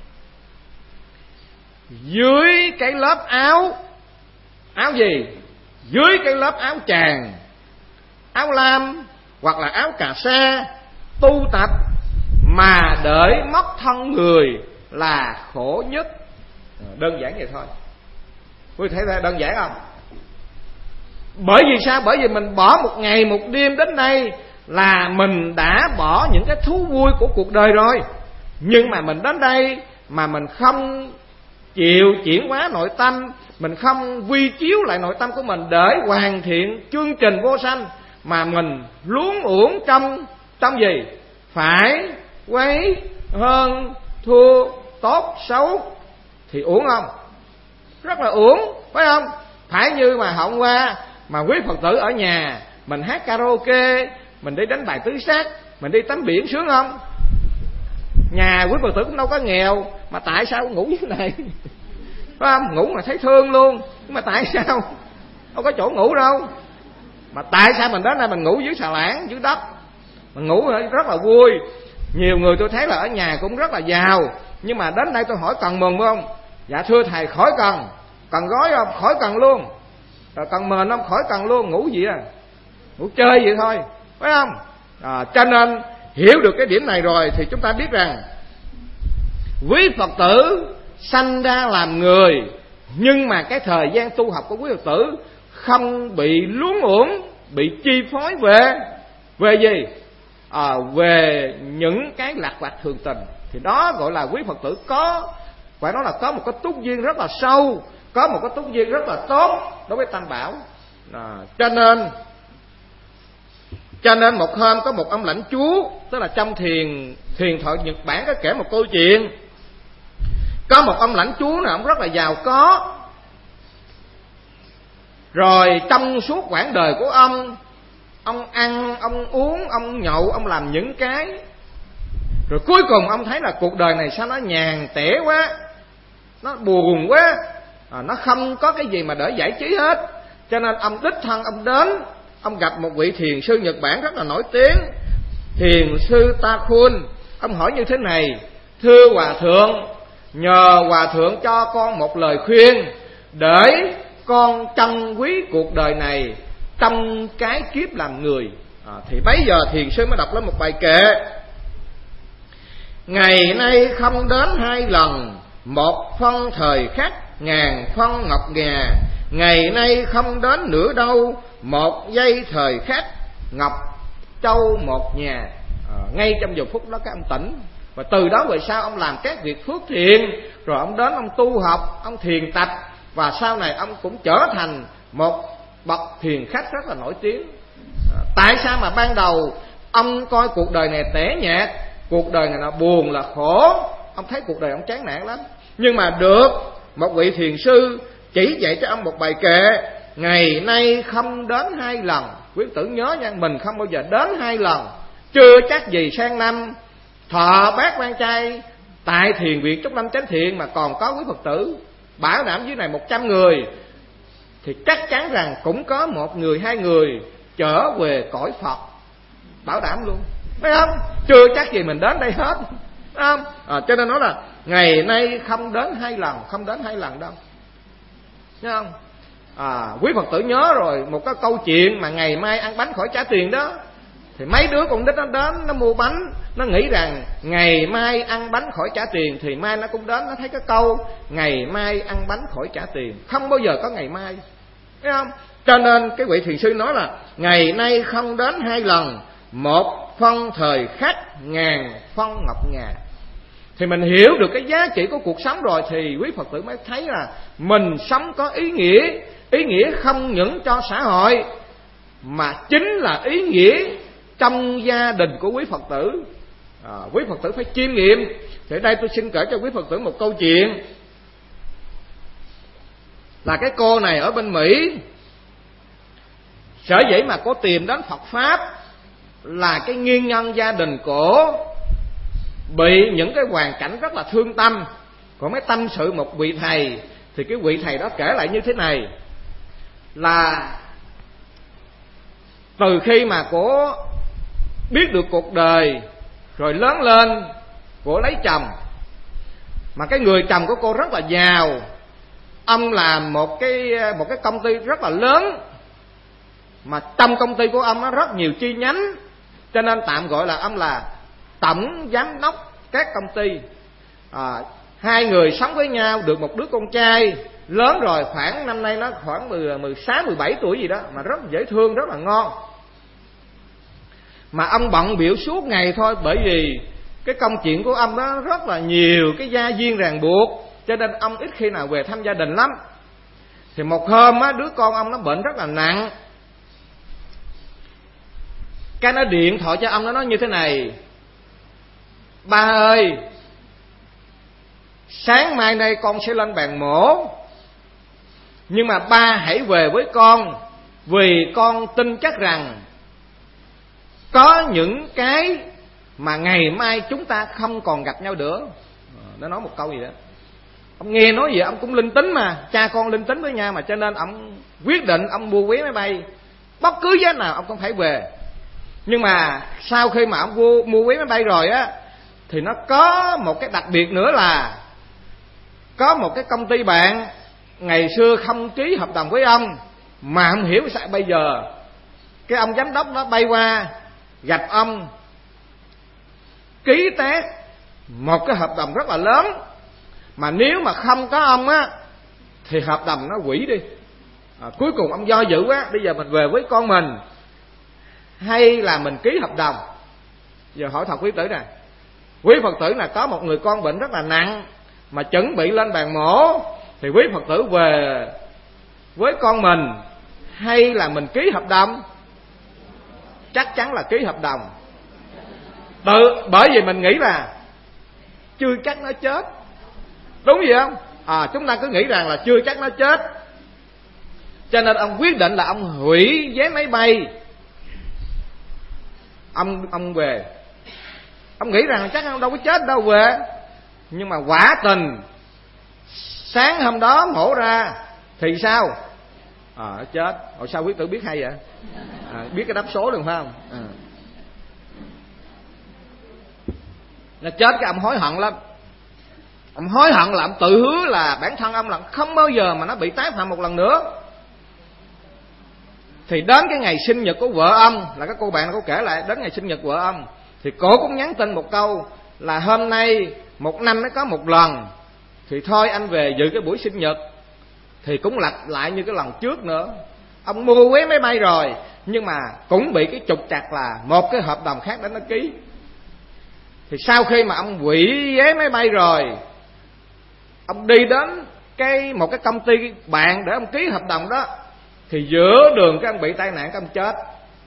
dưới cái lớp áo, áo gì? Dưới cái lớp áo chàng, áo lam hoặc là áo cà sa tu tập mà đợi mất thân người là khổ nhất. Đơn giản vậy thôi. Quý vị thấy đơn giản không? Bởi vì sao? Bởi vì mình bỏ một ngày một đêm đến đây là mình đã bỏ những cái thú vui của cuộc đời rồi. Nhưng mà mình đến đây mà mình không chịu chuyển hóa nội tâm, mình không quy chiếu lại nội tâm của mình để hoàn thiện chương trình vô sanh, mà mình luống uổng trong trong gì? Phải, quấy, hơn, thua, tốt, xấu, thì uổng không? Rất là uổng, phải không? Phải như mà hôm qua mà quý Phật tử ở nhà mình hát karaoke, mình đi đánh bài tứ sát, mình đi tắm biển sướng không? Nhà quý Phật tử cũng đâu có nghèo, mà tại sao ngủ như thế này? Phải không? Ngủ mà thấy thương luôn. Nhưng mà tại sao? Đâu có chỗ ngủ đâu. Mà tại sao mình đến đây mình ngủ dưới xà lãng, dưới đất? Mình ngủ rất là vui. Nhiều người tôi thấy là ở nhà cũng rất là giàu, nhưng mà đến đây tôi hỏi cần mừng không? Dạ thưa thầy, khỏi cần. Cần gói không? Khỏi cần luôn. Rồi cần mền không? Khỏi cần luôn. Ngủ gì à? Ngủ chơi vậy thôi, phải không? À, cho nên hiểu được cái điểm này rồi thì chúng ta biết rằng quý Phật tử sanh ra làm người, nhưng mà cái thời gian tu học của quý Phật tử không bị luống uổng, bị chi phối về về gì? À, về những cái lạc vặt thường tình. Thì đó gọi là quý Phật tử có, phải nói là có một cái túc duyên rất là sâu, có một cái túc duyên rất là tốt đối với Tam Bảo. À, cho nên cho nên một hôm có một ông lãnh chúa, tức là trong thiền thiền thoại Nhật Bản có kể một câu chuyện. Có một ông lãnh chúa này, ông rất là giàu có. Rồi trong suốt quãng đời của ông, ông ăn, ông uống, ông nhậu, ông làm những cái. Rồi cuối cùng ông thấy là cuộc đời này sao nó nhàn tẻ quá, nó buồn quá, à, nó không có cái gì mà để giải trí hết. Cho nên ông đích thân ông đến, ông gặp một vị thiền sư Nhật Bản rất là nổi tiếng, thiền sư Ta Khun. Ông hỏi như thế này: thưa hòa thượng, nhờ hòa thượng cho con một lời khuyên để con trân quý cuộc đời này trong cái kiếp làm người. À, thì bấy giờ thiền sư mới đọc lên một bài kệ: ngày nay không đến hai lần, một phân thời khắc ngàn phân ngọc ngà. Ngày nay không đến nữa đâu, một giây thời khắc ngọc châu một nhà. À, ngay trong giờ phút đó các ông tỉnh. Và từ đó về sau ông làm các việc phước thiện, rồi ông đến ông tu học, ông thiền tập, và sau này ông cũng trở thành một bậc thiền khách rất là nổi tiếng. À, tại sao mà ban đầu ông coi cuộc đời này tẻ nhạt, cuộc đời này là buồn là khổ, ông thấy cuộc đời ông chán nản lắm. Nhưng mà được một vị thiền sư chỉ dạy cho ông một bài kệ: ngày nay không đến hai lần. Quý tử nhớ nha, mình không bao giờ đến hai lần. Chưa chắc gì sang năm thọ bát quan chay tại thiền viện Trúc Lâm Chánh Thiện mà còn có quý Phật tử, bảo đảm dưới này một trăm người, thì chắc chắn rằng cũng có một người hai người trở về cõi Phật, bảo đảm luôn, phải không? Chưa chắc gì mình đến đây hết, phải không? À, cho nên nói là ngày nay không đến hai lần, không đến hai lần đâu, thấy không? À, quý Phật tử nhớ rồi một cái câu chuyện mà ngày mai ăn bánh khỏi trả tiền đó. Thì mấy đứa con nít nó đến, nó mua bánh, nó nghĩ rằng ngày mai ăn bánh khỏi trả tiền. Thì mai nó cũng đến, nó thấy cái câu ngày mai ăn bánh khỏi trả tiền. Không bao giờ có ngày mai, thấy không? Cho nên cái vị thiền sư nói là ngày nay không đến hai lần, một phân thời khắc, ngàn phân ngọc ngà. Thì mình hiểu được cái giá trị của cuộc sống rồi thì quý Phật tử mới thấy là mình sống có ý nghĩa. Ý nghĩa không những cho xã hội mà chính là ý nghĩa trong gia đình của quý Phật tử. à, Quý Phật tử phải chiêm nghiệm. Thì đây tôi xin kể cho quý Phật tử một câu chuyện. Là cái cô này ở bên Mỹ, sở dĩ mà cô tìm đến Phật Pháp là cái nguyên nhân gia đình cổ bị những cái hoàn cảnh rất là thương tâm. Còn mới tâm sự một vị thầy, thì cái vị thầy đó kể lại như thế này: là từ khi mà cổ biết được cuộc đời rồi lớn lên, cổ lấy chồng. Mà cái người chồng của cô rất là giàu, ông làm một cái một cái công ty rất là lớn, mà trong công ty của ông nó rất nhiều chi nhánh, cho nên tạm gọi là ông là tổng giám đốc các công ty. à, Hai người sống với nhau, được một đứa con trai lớn rồi, khoảng năm nay nó khoảng mười sáu, mười bảy tuổi gì đó, mà rất dễ thương, rất là ngon. Mà ông bận biểu suốt ngày thôi, bởi vì cái công chuyện của ông đó rất là nhiều cái gia viên ràng buộc, cho nên ông ít khi nào về thăm gia đình lắm. Thì một hôm á, đứa con ông nó bệnh rất là nặng. Cái nó điện thoại cho ông, nó nói như thế này: ba ơi, sáng mai đây con sẽ lên bàn mổ, nhưng mà ba hãy về với con, vì con tin chắc rằng có những cái mà ngày mai chúng ta không còn gặp nhau nữa. Nó nói một câu gì đó. Ông nghe nói vậy ông cũng linh tính mà, cha con linh tính với nhau mà, cho nên ông quyết định ông mua vé máy bay, bất cứ giá nào ông cũng phải về. Nhưng mà sau khi mà ông mua, mua vé máy bay rồi á, thì nó có một cái đặc biệt nữa là có một cái công ty bạn ngày xưa không ký hợp đồng với ông, mà không hiểu sao bây giờ cái ông giám đốc đó bay qua gặp ông, ký tác một cái hợp đồng rất là lớn, mà nếu mà không có ông á thì hợp đồng nó hủy đi. à, Cuối cùng ông do dự quá, bây giờ mình về với con mình hay là mình ký hợp đồng? Giờ hỏi thật quý tử nè, quý Phật tử là có một người con bệnh rất là nặng mà chuẩn bị lên bàn mổ, thì quý Phật tử về với con mình hay là mình ký hợp đồng? Chắc chắn là ký hợp đồng. Tự, bởi vì mình nghĩ là chưa chắc nó chết, đúng gì không? à, Chúng ta cứ nghĩ rằng là chưa chắc nó chết, cho nên ông quyết định là ông hủy vé máy bay. Ông ông về, ông nghĩ rằng chắc ông đâu có chết đâu về. Nhưng mà quả tình sáng hôm đó mổ ra thì sao? À, nó chết. Hồi sao quý tử biết hay vậy? À, biết cái đáp số được phải không? À. Nó chết cái ông hối hận lắm. Ông hối hận là ông tự hứa là bản thân ông là không bao giờ mà nó bị tái phạm một lần nữa. Thì đến cái ngày sinh nhật của vợ ông, là các cô bạn có kể lại, đến ngày sinh nhật vợ ông thì cổ cũng nhắn tin một câu là hôm nay một năm mới có một lần, thì thôi anh về dự cái buổi sinh nhật. Thì cũng lặp lại như cái lần trước nữa. Ông mua vé máy bay rồi, nhưng mà cũng bị cái trục trặc là một cái hợp đồng khác đã nó ký. Thì sau khi mà ông hủy vé máy bay rồi, ông đi đến cái một cái công ty bạn để ông ký hợp đồng đó, thì giữa đường cái ông bị tai nạn, cái ông chết.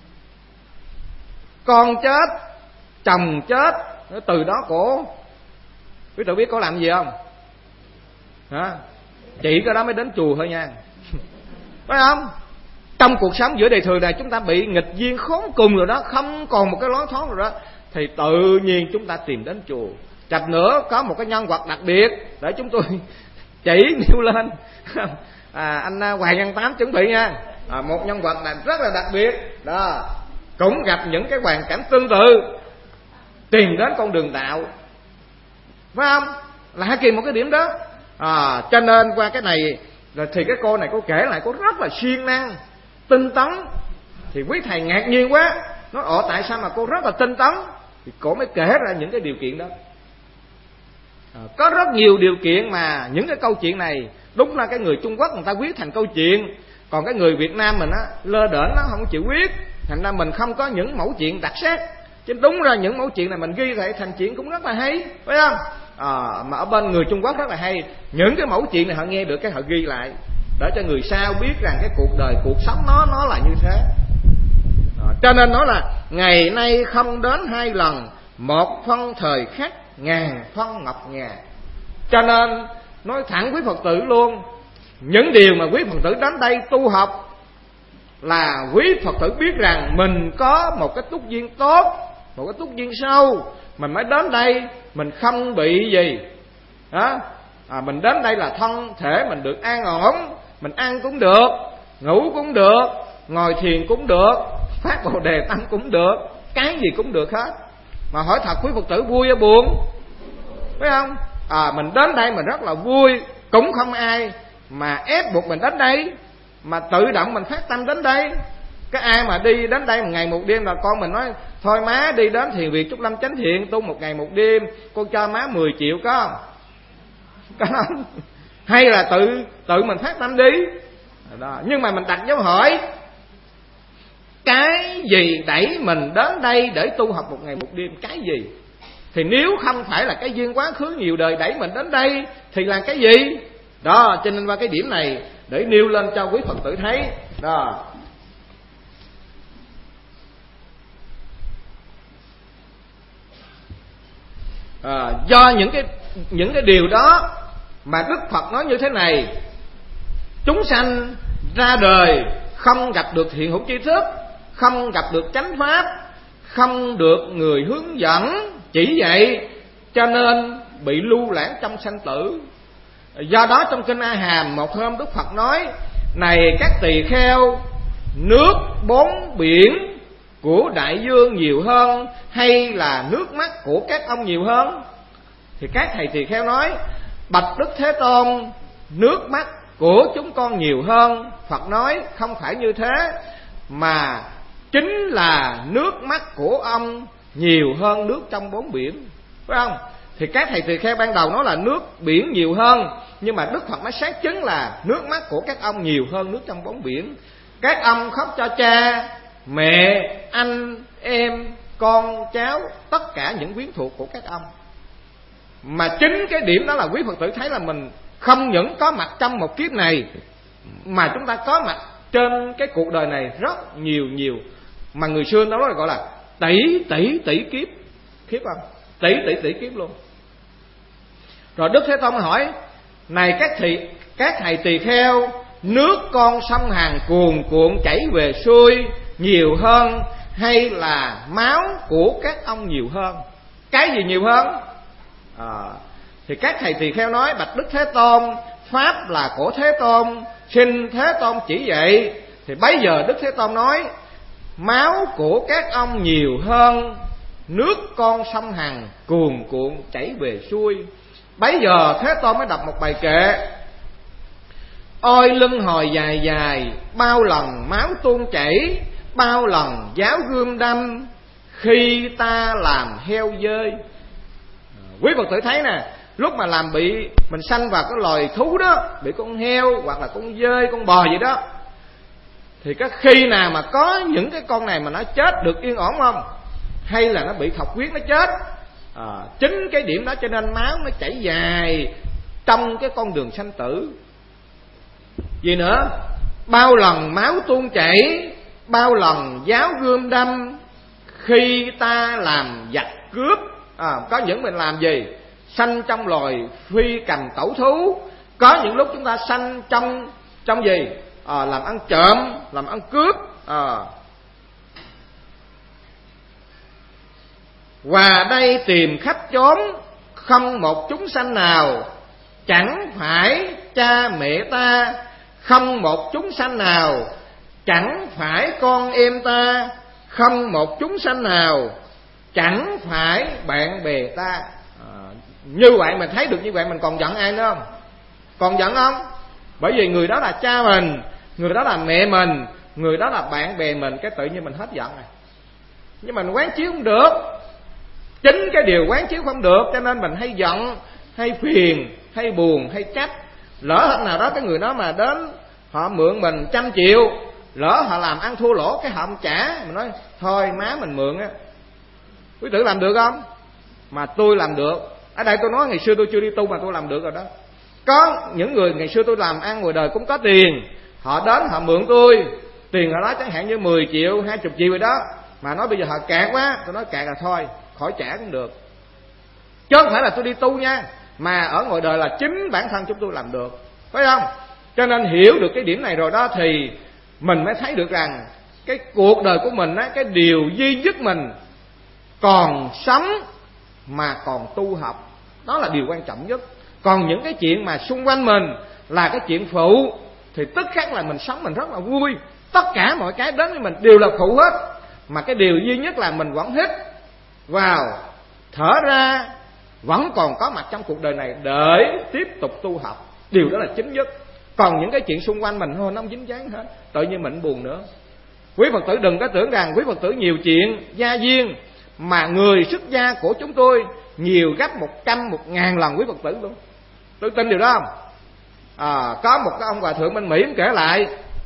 Con chết, chồng chết. Từ đó cổ, quý vị biết có làm gì không? Hả? Chỉ cái đó mới đến chùa thôi nha. Phải không? Trong cuộc sống giữa đời thường này chúng ta bị nghịch duyên khốn cùng rồi đó, không còn một cái lối thoát rồi đó, thì tự nhiên chúng ta tìm đến chùa. Chập nữa có một cái nhân vật đặc biệt để chúng tôi chỉ nêu lên. à, Anh Hoàng Văn Tám chuẩn bị nha. à, Một nhân vật này rất là đặc biệt đó, cũng gặp những cái hoàn cảnh tương tự, tìm đến con đường đạo. Phải không? Lạ kỳ một cái điểm đó. à, Cho nên qua cái này thì cái cô này cô kể lại, cô rất là siêng năng, tinh tấn. Thì quý thầy ngạc nhiên quá, Nói ồ tại sao mà cô rất là tinh tấn? Thì cổ mới kể ra những cái điều kiện đó. À, có rất nhiều điều kiện mà những cái câu chuyện này đúng là cái người Trung Quốc người ta viết thành câu chuyện, còn cái người Việt Nam mình á lơ đễnh nó không chịu viết, thành ra mình không có những mẫu chuyện đặc sắc. Chứ đúng ra những mẫu chuyện này mình ghi lại thành chuyện cũng rất là hay, phải không? À, mà ở bên người Trung Quốc rất là hay, những cái mẫu chuyện này họ nghe được cái họ ghi lại để cho người sau biết rằng cái cuộc đời cuộc sống nó nó là như thế. À, cho nên nói là ngày nay không đến hai lần, một phân thời khắc ngàn phân ngọc ngà. Cho nên nói thẳng quý Phật tử luôn, những điều mà quý Phật tử đến đây tu học là quý Phật tử biết rằng mình có một cái túc duyên tốt, một cái túc duyên sâu, mình mới đến đây, mình không bị gì đó. À, mình đến đây là thân thể mình được an ổn, mình ăn cũng được, ngủ cũng được, ngồi thiền cũng được, phát Bồ Đề tâm cũng được, cái gì cũng được hết. Mà hỏi thật quý Phật tử vui hay buồn? Phải không? À, mình đến đây mình rất là vui, cũng không ai mà ép buộc mình đến đây, mà tự động mình phát tâm đến đây. Cái ai mà đi đến đây một ngày một đêm là con mình nói thôi má đi đến thiền viện Trúc Lâm Chánh Thiện tu một ngày một đêm, con cho má mười triệu có không? Có không? Hay là tự tự mình phát tâm đi đó. Nhưng mà mình đặt dấu hỏi, cái gì đẩy mình đến đây để tu học một ngày một đêm? Cái gì? Thì nếu không phải là cái duyên quá khứ nhiều đời đẩy mình đến đây thì là cái gì? Đó, cho nên qua cái điểm này để nêu lên cho quý Phật tử thấy đó. À, do những cái những cái điều đó mà Đức Phật nói như thế này: chúng sanh ra đời không gặp được thiện hữu tri thức, không gặp được chánh pháp, không được người hướng dẫn chỉ dạy, cho nên bị lưu lãng trong sanh tử. Do đó trong kinh A Hàm một hôm Đức Phật nói: này các tỳ kheo, nước bốn biển của đại dương nhiều hơn hay là nước mắt của các ông nhiều hơn? Thì các thầy tỳ kheo nói: bạch Đức Thế Tôn, nước mắt của chúng con nhiều hơn. Phật nói: không phải như thế, mà chính là nước mắt của ông nhiều hơn nước trong bốn biển, phải không? Thì các thầy tỳ kheo ban đầu nói là nước biển nhiều hơn, nhưng mà Đức Phật mới xác chứng là nước mắt của các ông nhiều hơn nước trong bốn biển. Các ông khóc cho cha, mẹ, anh, em, con, cháu, tất cả những quyến thuộc của các ông. Mà chính cái điểm đó là quý Phật tử thấy là mình không những có mặt trong một kiếp này, mà chúng ta có mặt trên cái cuộc đời này rất nhiều nhiều. Mà người xưa nó nói gọi là tỷ tỷ tỷ kiếp. Kiếp không? Tỷ tỷ tỷ kiếp luôn. Rồi Đức Thế Tôn hỏi: này các thầy, các thầy tỳ kheo, nước con sông Hằng cuồn cuộn chảy về xuôi nhiều hơn hay là máu của các ông nhiều hơn? Cái gì nhiều hơn? À, thì các thầy tỳ kheo nói: bạch Đức Thế Tôn, pháp là của Thế Tôn, xin Thế Tôn chỉ dạy. Thì bấy giờ Đức Thế Tôn nói: máu của các ông nhiều hơn nước con sông Hằng cuồn cuộn chảy về xuôi. Bấy giờ Thế Tôn mới đọc một bài kệ: ôi lưng hồi dài dài, bao lần máu tuôn chảy, bao lần giáo gươm đâm, khi ta làm heo dơi. Quý Phật tử thấy nè, lúc mà làm bị mình sanh vào cái loài thú đó, bị con heo hoặc là con dơi, con bò gì đó, thì cái khi nào mà có những cái con này mà nó chết được yên ổn không? Hay là nó bị thọc huyết nó chết? À, chính cái điểm đó cho nên máu nó chảy dài trong cái con đường sanh tử. Gì nữa? Bao lần máu tuôn chảy, bao lần giáo gươm đâm, khi ta làm giặc cướp. À, có những mình làm gì? Sanh trong loài phi cầm tẩu thú. Có những lúc chúng ta sanh trong trong gì? À, làm ăn trộm, làm ăn cướp. À. Và đây tìm khắp chốn, không một chúng sanh nào, chẳng phải cha mẹ ta, không một chúng sanh nào, chẳng phải con em ta, không một chúng sanh nào, chẳng phải bạn bè ta. À, như vậy mình thấy được như vậy mình còn giận ai nữa không? Còn giận không? Bởi vì người đó là cha mình, người đó là mẹ mình, người đó là bạn bè mình, cái tự nhiên mình hết giận rồi. nhưng mà mình quán chiếu không được. Chính cái điều quán chiếu không được cho nên mình hay giận, hay phiền, hay buồn, hay trách. Lỡ hôm nào đó cái người đó mà đến họ mượn mình trăm triệu, lỡ họ làm ăn thua lỗ cái họ không trả, mình nói thôi má mình mượn á. Quý tử làm được không? Mà tôi làm được. Ở đây tôi nói ngày xưa tôi chưa đi tu mà tôi làm được rồi đó. Có những người ngày xưa tôi làm ăn ngoài đời cũng có tiền, họ đến họ mượn tôi tiền, họ nói chẳng hạn như mười triệu, hai mươi triệu rồi đó, mà nói bây giờ họ cạn quá, tôi nói cạn là thôi khỏi trả cũng được. Chứ không phải là tôi đi tu nha, mà ở ngoài đời là chính bản thân chúng tôi làm được, phải không? Cho nên hiểu được cái điểm này rồi đó thì mình mới thấy được rằng cái cuộc đời của mình á, cái điều duy nhất mình còn sống mà còn tu học, đó là điều quan trọng nhất. Còn những cái chuyện mà xung quanh mình là cái chuyện phụ thì tức khắc là mình sống mình rất là vui. Tất cả mọi cái đến với mình đều là phụ hết, mà cái điều duy nhất là mình vẫn hít vào, thở ra, vẫn còn có mặt trong cuộc đời này để tiếp tục tu học. Điều đó là chính nhất. Còn những cái chuyện xung quanh mình thôi nó không dính dáng hết, tự nhiên mình buồn nữa. Quý Phật tử đừng có tưởng rằng quý Phật tử nhiều chuyện gia duyên, mà người xuất gia của chúng tôi nhiều gấp một trăm, một ngàn lần quý Phật tử luôn. Tôi tin điều đó không? À, có một cái ông hòa thượng bên Mỹ ông kể lại,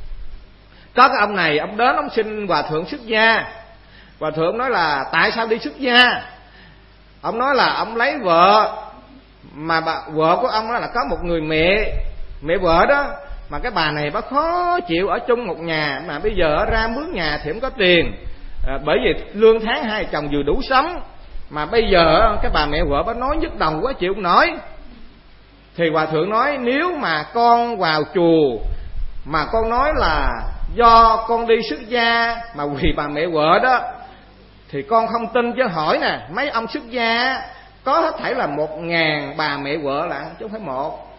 có cái ông này ông đến ông xin hòa thượng xuất gia. Hòa thượng nói là tại sao đi xuất gia? Ông nói là ông lấy vợ, mà bà, vợ của ông đó là có một người mẹ, mẹ vợ đó, mà cái bà này bà khó chịu ở chung một nhà, mà bây giờ ra mướn nhà thì không có tiền, à, bởi vì lương tháng hai chồng vừa đủ sống, mà bây giờ cái bà mẹ vợ bà nói nhức đầu quá chịu không nổi. Thì hòa thượng nói nếu mà con vào chùa mà con nói là do con đi xuất gia mà vì bà mẹ vợ đó, thì con không tin. Chứ hỏi nè, mấy ông xuất gia có hết thảy là một ngàn bà mẹ vợ là chứ không phải một.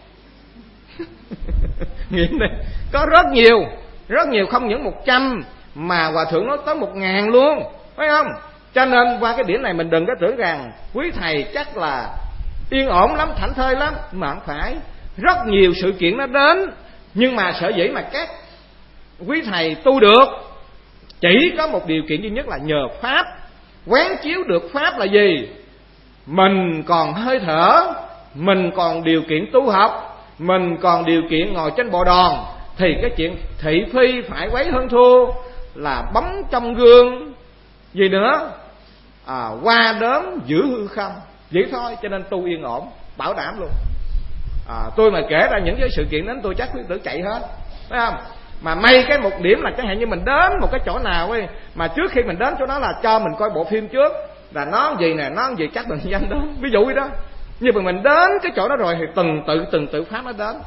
Nghiệm đi, có rất nhiều, rất nhiều, không những một trăm mà hòa thượng nói tới một ngàn luôn, phải không? Cho nên qua cái điểm này mình đừng có tưởng rằng quý thầy chắc là yên ổn lắm, thảnh thơi lắm, mà không phải. Rất nhiều sự kiện nó đến, nhưng mà sở dĩ mà các quý thầy tu được chỉ có một điều kiện duy nhất là nhờ pháp. Quán chiếu được pháp là gì? Mình còn hơi thở, mình còn điều kiện tu học, mình còn điều kiện ngồi trên bộ đòn, thì cái chuyện thị phi phải quấy hơn thua là bóng trong gương gì nữa, à, qua đốm giữ hư không, vậy thôi. Cho nên tu yên ổn, bảo đảm luôn. À, tôi mà kể ra những cái sự kiện đến tôi chắc quý tử chạy hết, phải không? Mà may cái một điểm là chẳng hạn như mình đến một cái chỗ nào ấy, mà trước khi mình đến chỗ đó là cho mình coi bộ phim trước, là nó gì nè, nó gì các bệnh nhân đó, ví dụ đó. Nhưng mà mình đến cái chỗ đó rồi thì từng tự từng tự pháp nó đến,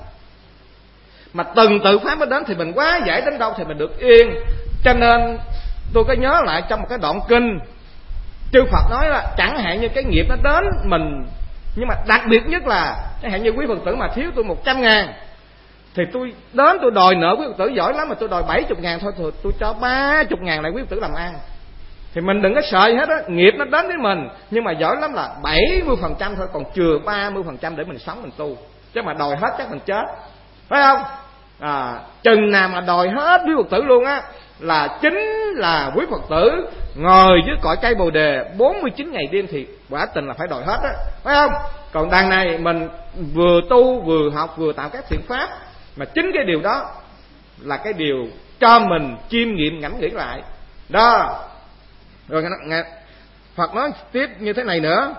mà từng tự pháp nó đến thì mình quá giải đến đâu thì mình được yên. Cho nên tôi có nhớ lại trong một cái đoạn kinh, chư Phật nói là chẳng hạn như cái nghiệp nó đến mình, nhưng mà đặc biệt nhất là chẳng hạn như quý Phật tử mà thiếu tôi một trăm ngàn, thì tôi đến tôi đòi nợ quý Phật tử giỏi lắm mà tôi đòi bảy mươi ngàn thôi, thôi tôi cho ba mươi ngàn lại quý Phật tử làm ăn. Thì mình đừng có sợ hết á, nghiệp nó đến với mình, nhưng mà giỏi lắm là bảy mươi phần trăm thôi, còn chừa ba mươi phần trăm để mình sống mình tu. Chứ mà đòi hết chắc mình chết, phải không? À, chừng nào mà đòi hết quý Phật tử luôn á, là chính là quý Phật tử ngồi dưới cội cây Bồ Đề bốn mươi chín ngày đêm thì quả tình là phải đòi hết á, phải không? Còn đằng này mình vừa tu vừa học vừa tạo các thiện pháp, mà chính cái điều đó là cái điều cho mình chiêm nghiệm ngẫm nghĩ lại đó. Rồi Phật nói tiếp như thế này nữa: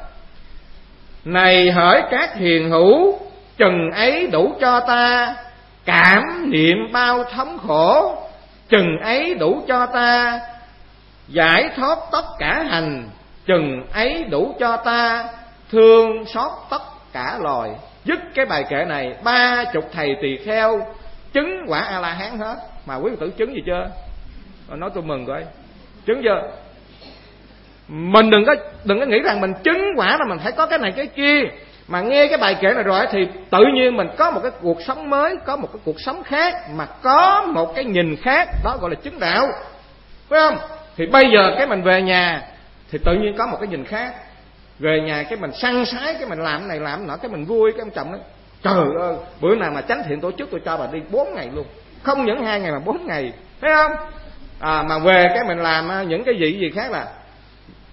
này hỡi các hiền hữu, chừng ấy đủ cho ta cảm niệm bao thống khổ, chừng ấy đủ cho ta giải thoát tất cả hành, chừng ấy đủ cho ta thương xót tất cả loài. Dứt cái bài kệ này, ba chục thầy tỳ kheo chứng quả A La Hán hết. Mà quý Phật tử chứng gì chưa? Nói tôi mừng coi, chứng chưa? Mình đừng có đừng có nghĩ rằng mình chứng quả là mình phải có cái này cái kia. Mà nghe cái bài kệ này rồi thì tự nhiên mình có một cái cuộc sống mới, có một cái cuộc sống khác, mà có một cái nhìn khác, đó gọi là chứng đạo, phải không? Thì bây giờ cái mình về nhà thì tự nhiên có một cái nhìn khác. Về nhà cái mình săn sái, cái mình làm cái này làm cái nọ, cái mình vui. Cái ông chồng nói trời ơi, bữa nào mà chánh thiện tổ chức tôi cho bà đi bốn ngày luôn, không những hai ngày mà bốn ngày, thấy không? À, mà về cái mình làm những cái gì gì khác là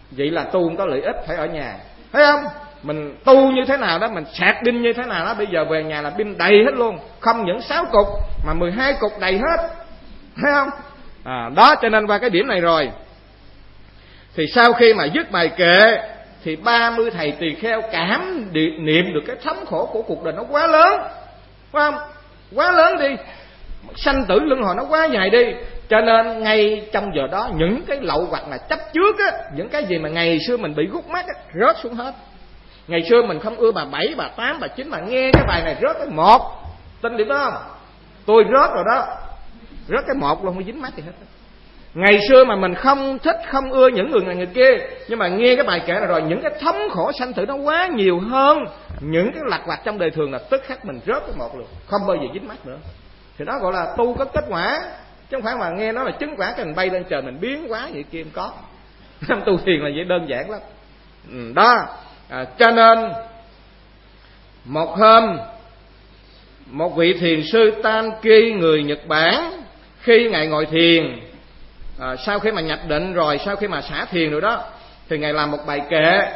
vậy là tu không có lợi ích, phải ở nhà, thấy không? Mình tu như thế nào đó, mình sạc pin như thế nào đó, bây giờ về nhà là pin đầy hết luôn, không những sáu cục mà mười hai cục đầy hết, thấy không? À, đó, cho nên qua cái điểm này rồi thì sau khi mà dứt bài kệ thì ba mươi thầy tỳ kheo cảm niệm được cái thống khổ của cuộc đời nó quá lớn, phải không? Quá lớn đi, sanh tử luân hồi nó quá dài đi, cho nên ngay trong giờ đó những cái lậu hoặc là chấp trước á, những cái gì mà ngày xưa mình bị gút mắt á, rớt xuống hết. Ngày xưa mình không ưa bà bảy, bà tám, bà chín, mà nghe cái bài này rớt cái một, tin điểm đó không? Tôi rớt rồi đó, rớt cái một luôn, không dính mắt gì hết. Ngày xưa mà mình không thích, không ưa những người này người kia, nhưng mà nghe cái bài kệ này rồi, những cái thống khổ sanh tử nó quá nhiều hơn những cái lặt vặt trong đời thường, là tức khắc mình rớt cái một luôn, không bao giờ dính mắt nữa. Thì đó gọi là tu có kết quả, chứ không phải mà nghe nó là chứng quả cái mình bay lên trời mình biến quá vậy kia, không có. Tu thiền là vậy, đơn giản lắm. Ừ, đó, à, cho nên một hôm một vị thiền sư Tanki người Nhật Bản, khi ngài ngồi thiền, à, sau khi mà nhập định rồi, sau khi mà xả thiền rồi đó, thì ngài làm một bài kệ: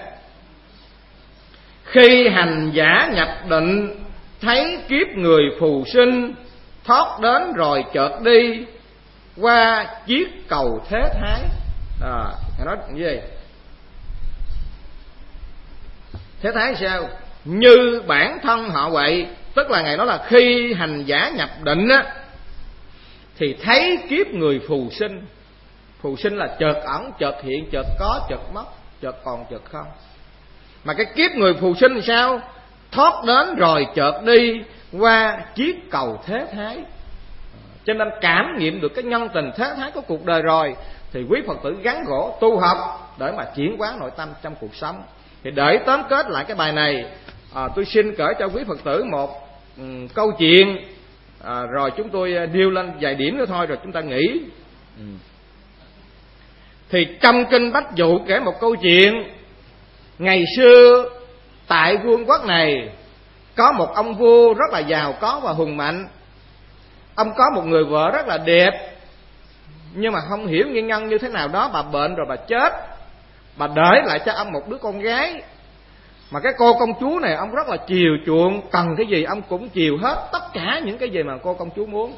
khi hành giả nhập định, thấy kiếp người phù sinh, thoát đến rồi chợt đi, qua chiếc cầu thế thái. À, ngài nói như vậy. Thế thái sao? Như bản thân họ vậy. Tức là ngài nói là khi hành giả nhập định á, thì thấy kiếp người phù sinh. Phù sinh là chợt ẩn, chợt hiện, chợt có, chợt mất, chợt còn, chợt không. Mà cái kiếp người phù sinh thì sao? Thoát đến rồi chợt đi, qua chiếc cầu thế thái. Cho nên cảm nghiệm được cái nhân tình thế thái của cuộc đời rồi, thì quý Phật tử gắn gỗ tu học để mà chuyển hóa nội tâm trong cuộc sống. Thì để tóm kết lại cái bài này, à, tôi xin kể cho quý Phật tử một um, câu chuyện, à, rồi chúng tôi nêu lên vài điểm nữa thôi rồi chúng ta nghỉ. Ừ. Thì trong kinh Bách Dụ kể một câu chuyện, ngày xưa tại vương quốc này có một ông vua rất là giàu có và hùng mạnh. Ông có một người vợ rất là đẹp, nhưng mà không hiểu nguyên nhân như thế nào đó, bà bệnh rồi bà chết. Bà để lại cho ông một đứa con gái, mà cái cô công chúa này ông rất là chiều chuộng, cần cái gì ông cũng chiều hết, tất cả những cái gì mà cô công chúa muốn.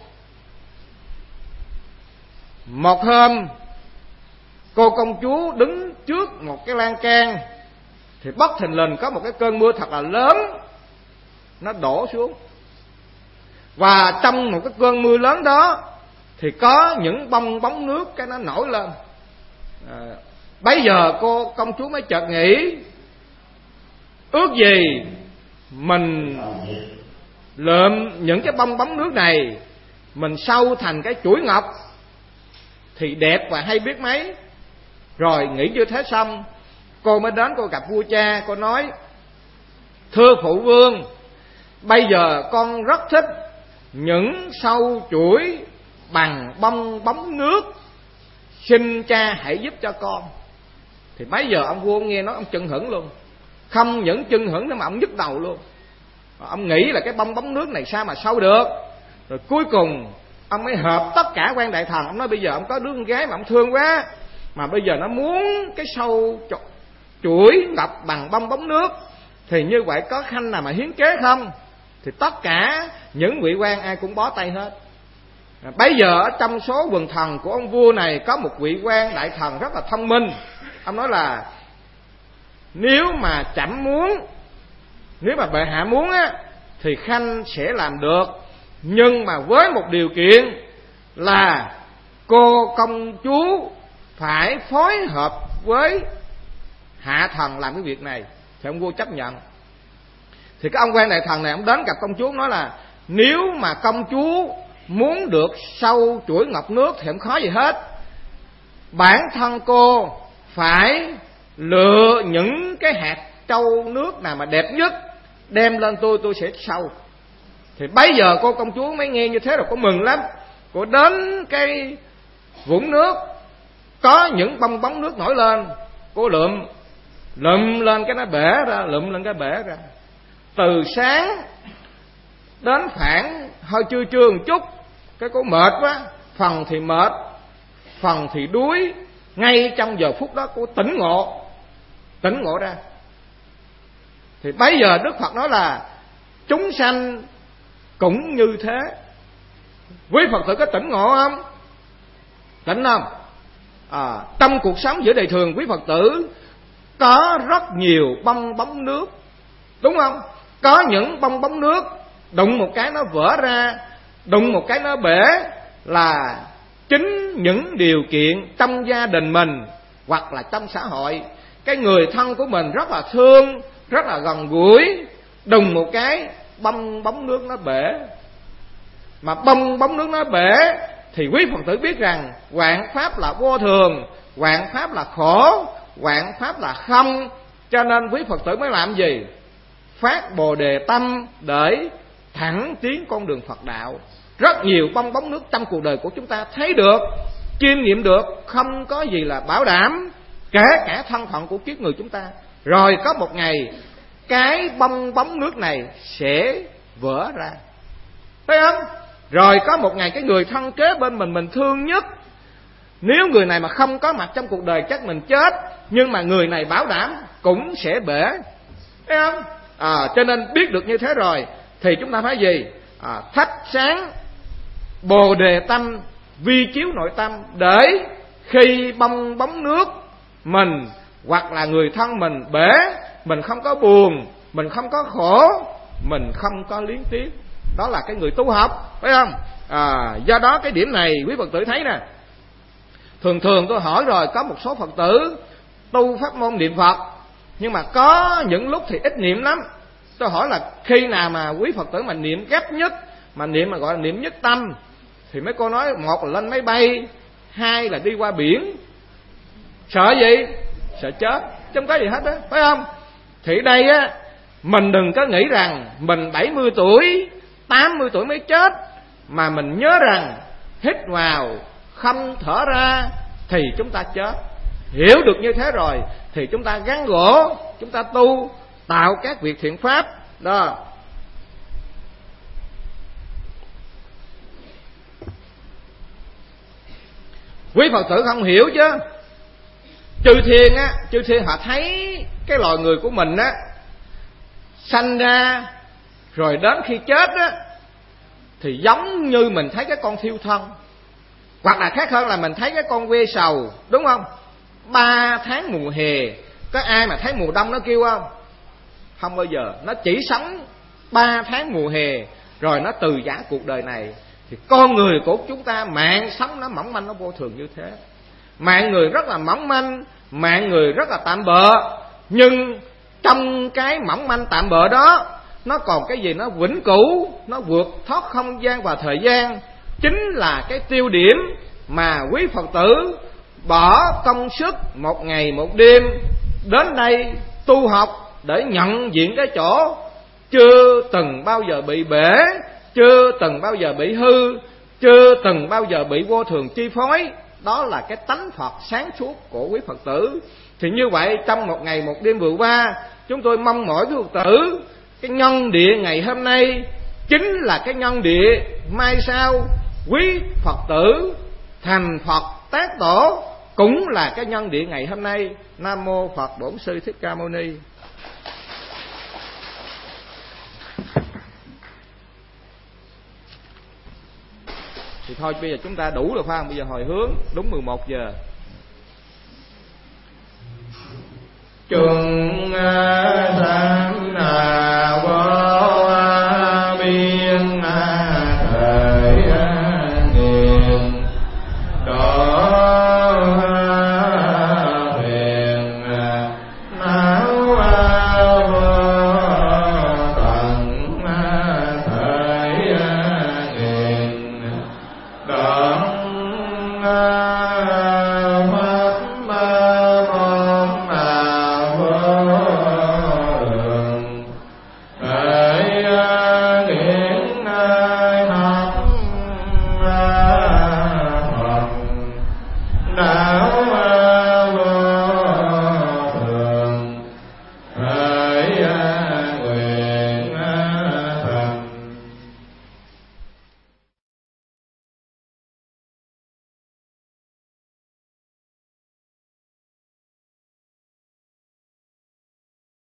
Một hôm cô công chúa đứng trước một cái lan can, thì bất thình lình có một cái cơn mưa thật là lớn nó đổ xuống. Và trong một cái cơn mưa lớn đó thì có những bong bóng nước cái nó nổi lên. à, Bây giờ cô công chúa mới chợt nghĩ, ước gì mình lượm những cái bong bóng nước này, mình sâu thành cái chuỗi ngọc thì đẹp và hay biết mấy. Rồi nghĩ như thế xong, cô mới đến cô gặp vua cha. Cô nói: thưa phụ vương, bây giờ con rất thích những sâu chuỗi bằng bong bóng nước, xin cha hãy giúp cho con. Thì bây giờ ông vua nghe nói ông chưng hửng luôn. Không những chưng hửng nữa mà ông nhức đầu luôn. Ông nghĩ là cái bong bóng nước này sao mà sâu được. Rồi cuối cùng ông mới hợp tất cả quan đại thần. Ông nói bây giờ ông có đứa con gái mà ông thương quá, mà bây giờ nó muốn cái sâu chuỗi ngọc bằng bong bóng nước, thì như vậy có khanh nào mà hiến kế không? Thì tất cả những vị quan ai cũng bó tay hết. à, Bây giờ ở trong số quần thần của ông vua này có một vị quan đại thần rất là thông minh. Ông nói là nếu mà chậm muốn, nếu mà bệ hạ muốn á, thì khanh sẽ làm được, nhưng mà với một điều kiện là cô công chúa phải phối hợp với hạ thần làm cái việc này. Thì ông vua chấp nhận. Thì cái ông quan đại thần này ông đến gặp công chúa nói là nếu mà công chúa muốn được sâu chuỗi ngọc nước thì không khó gì hết, bản thân cô phải lựa những cái hạt trâu nước nào mà đẹp nhất đem lên tôi, tôi sẽ sâu. Thì bây giờ cô công chúa mới nghe như thế rồi, cô mừng lắm. Cô đến cái vũng nước có những bong bóng nước nổi lên, cô lượm lượm lên cái nó bể ra, lượm lên cái bể ra. Từ sáng đến khoảng hơi trưa trưa một chút, cái cô mệt quá, phần thì mệt, phần thì đuối. Ngay trong giờ phút đó cô tỉnh ngộ, tỉnh ngộ ra. Thì bây giờ Đức Phật nói là chúng sanh cũng như thế. Quý Phật tử có tỉnh ngộ không? Tỉnh không? À, trong cuộc sống giữa đời thường, quý Phật tử có rất nhiều bong bóng nước, đúng không? Có những bong bóng nước đụng một cái nó vỡ ra, đụng một cái nó bể, là chính những điều kiện trong gia đình mình hoặc là trong xã hội, cái người thân của mình rất là thương, rất là gần gũi, đùng một cái bong bóng nước nó bể. Mà bong bóng nước nó bể thì quý Phật tử biết rằng vạn pháp là vô thường, vạn pháp là khổ, vạn pháp là không. Cho nên quý Phật tử mới làm gì? Phát Bồ Đề tâm để thẳng tiến con đường Phật đạo. Rất nhiều bong bóng nước trong cuộc đời của chúng ta thấy được, chiêm nghiệm được, không có gì là bảo đảm, kể cả thân phận của kiếp người chúng ta. Rồi có một ngày cái bong bóng nước này sẽ vỡ ra, thấy không? Rồi có một ngày cái người thân kế bên mình, mình thương nhất, nếu người này mà không có mặt trong cuộc đời chắc mình chết, nhưng mà người này bảo đảm cũng sẽ bể, thấy không? À, cho nên biết được như thế rồi thì chúng ta phải gì? À, thắp sáng Bồ Đề tâm, vi chiếu nội tâm, để khi bong bóng nước mình hoặc là người thân mình bể, mình không có buồn, mình không có khổ, mình không có liếng tiếc. Đó là cái người tu học, phải không? À, do đó cái điểm này quý Phật tử thấy nè. Thường thường tôi hỏi rồi, có một số Phật tử tu pháp môn niệm Phật, nhưng mà có những lúc thì ít niệm lắm. Tôi hỏi là khi nào mà quý Phật tử mà niệm gấp nhất, mà niệm mà gọi là niệm nhất tâm, thì mấy cô nói một là lên máy bay, hai là đi qua biển. Sợ gì? Sợ chết, chứ không có gì hết đó, phải không? Thì đây á, mình đừng có nghĩ rằng mình bảy mươi tuổi, tám mươi tuổi mới chết, mà mình nhớ rằng hít vào không thở ra thì chúng ta chết. Hiểu được như thế rồi thì chúng ta gắn gỗ, chúng ta tu, tạo các việc thiện pháp đó. Quý Phật tử không hiểu chứ. Chư thiên á, chư thiên họ thấy cái loài người của mình á sanh ra rồi đến khi chết á thì giống như mình thấy cái con thiêu thân, hoặc là khác hơn là mình thấy cái con ve sầu, đúng không? Ba tháng mùa hè, có ai mà thấy mùa đông nó kêu không? Không bao giờ. Nó chỉ sống ba tháng mùa hè rồi nó từ giã cuộc đời này. Thì con người của chúng ta, mạng sống nó mỏng manh, nó vô thường như thế. Mạng người rất là mỏng manh, mạng người rất là tạm bợ, nhưng trong cái mỏng manh tạm bợ đó, nó còn cái gì nó vĩnh cửu, nó vượt thoát không gian và thời gian. Chính là cái tiêu điểm mà quý Phật tử bỏ công sức một ngày một đêm đến đây tu học để nhận diện cái chỗ chưa từng bao giờ bị bể, chưa từng bao giờ bị hư, chưa từng bao giờ bị vô thường chi phối. Đó là cái tánh Phật sáng suốt của quý Phật tử. Thì như vậy trong một ngày một đêm vừa qua, chúng tôi mong mỏi quý Phật tử, cái nhân địa ngày hôm nay chính là cái nhân địa mai sau quý Phật tử thành Phật tác tổ, cũng là cái nhân địa ngày hôm nay. Nam mô Phật Bổn Sư Thích Ca Mâu Ni. Thì thôi bây giờ chúng ta đủ rồi phải không? Bây giờ hồi hướng đúng mười một giờ.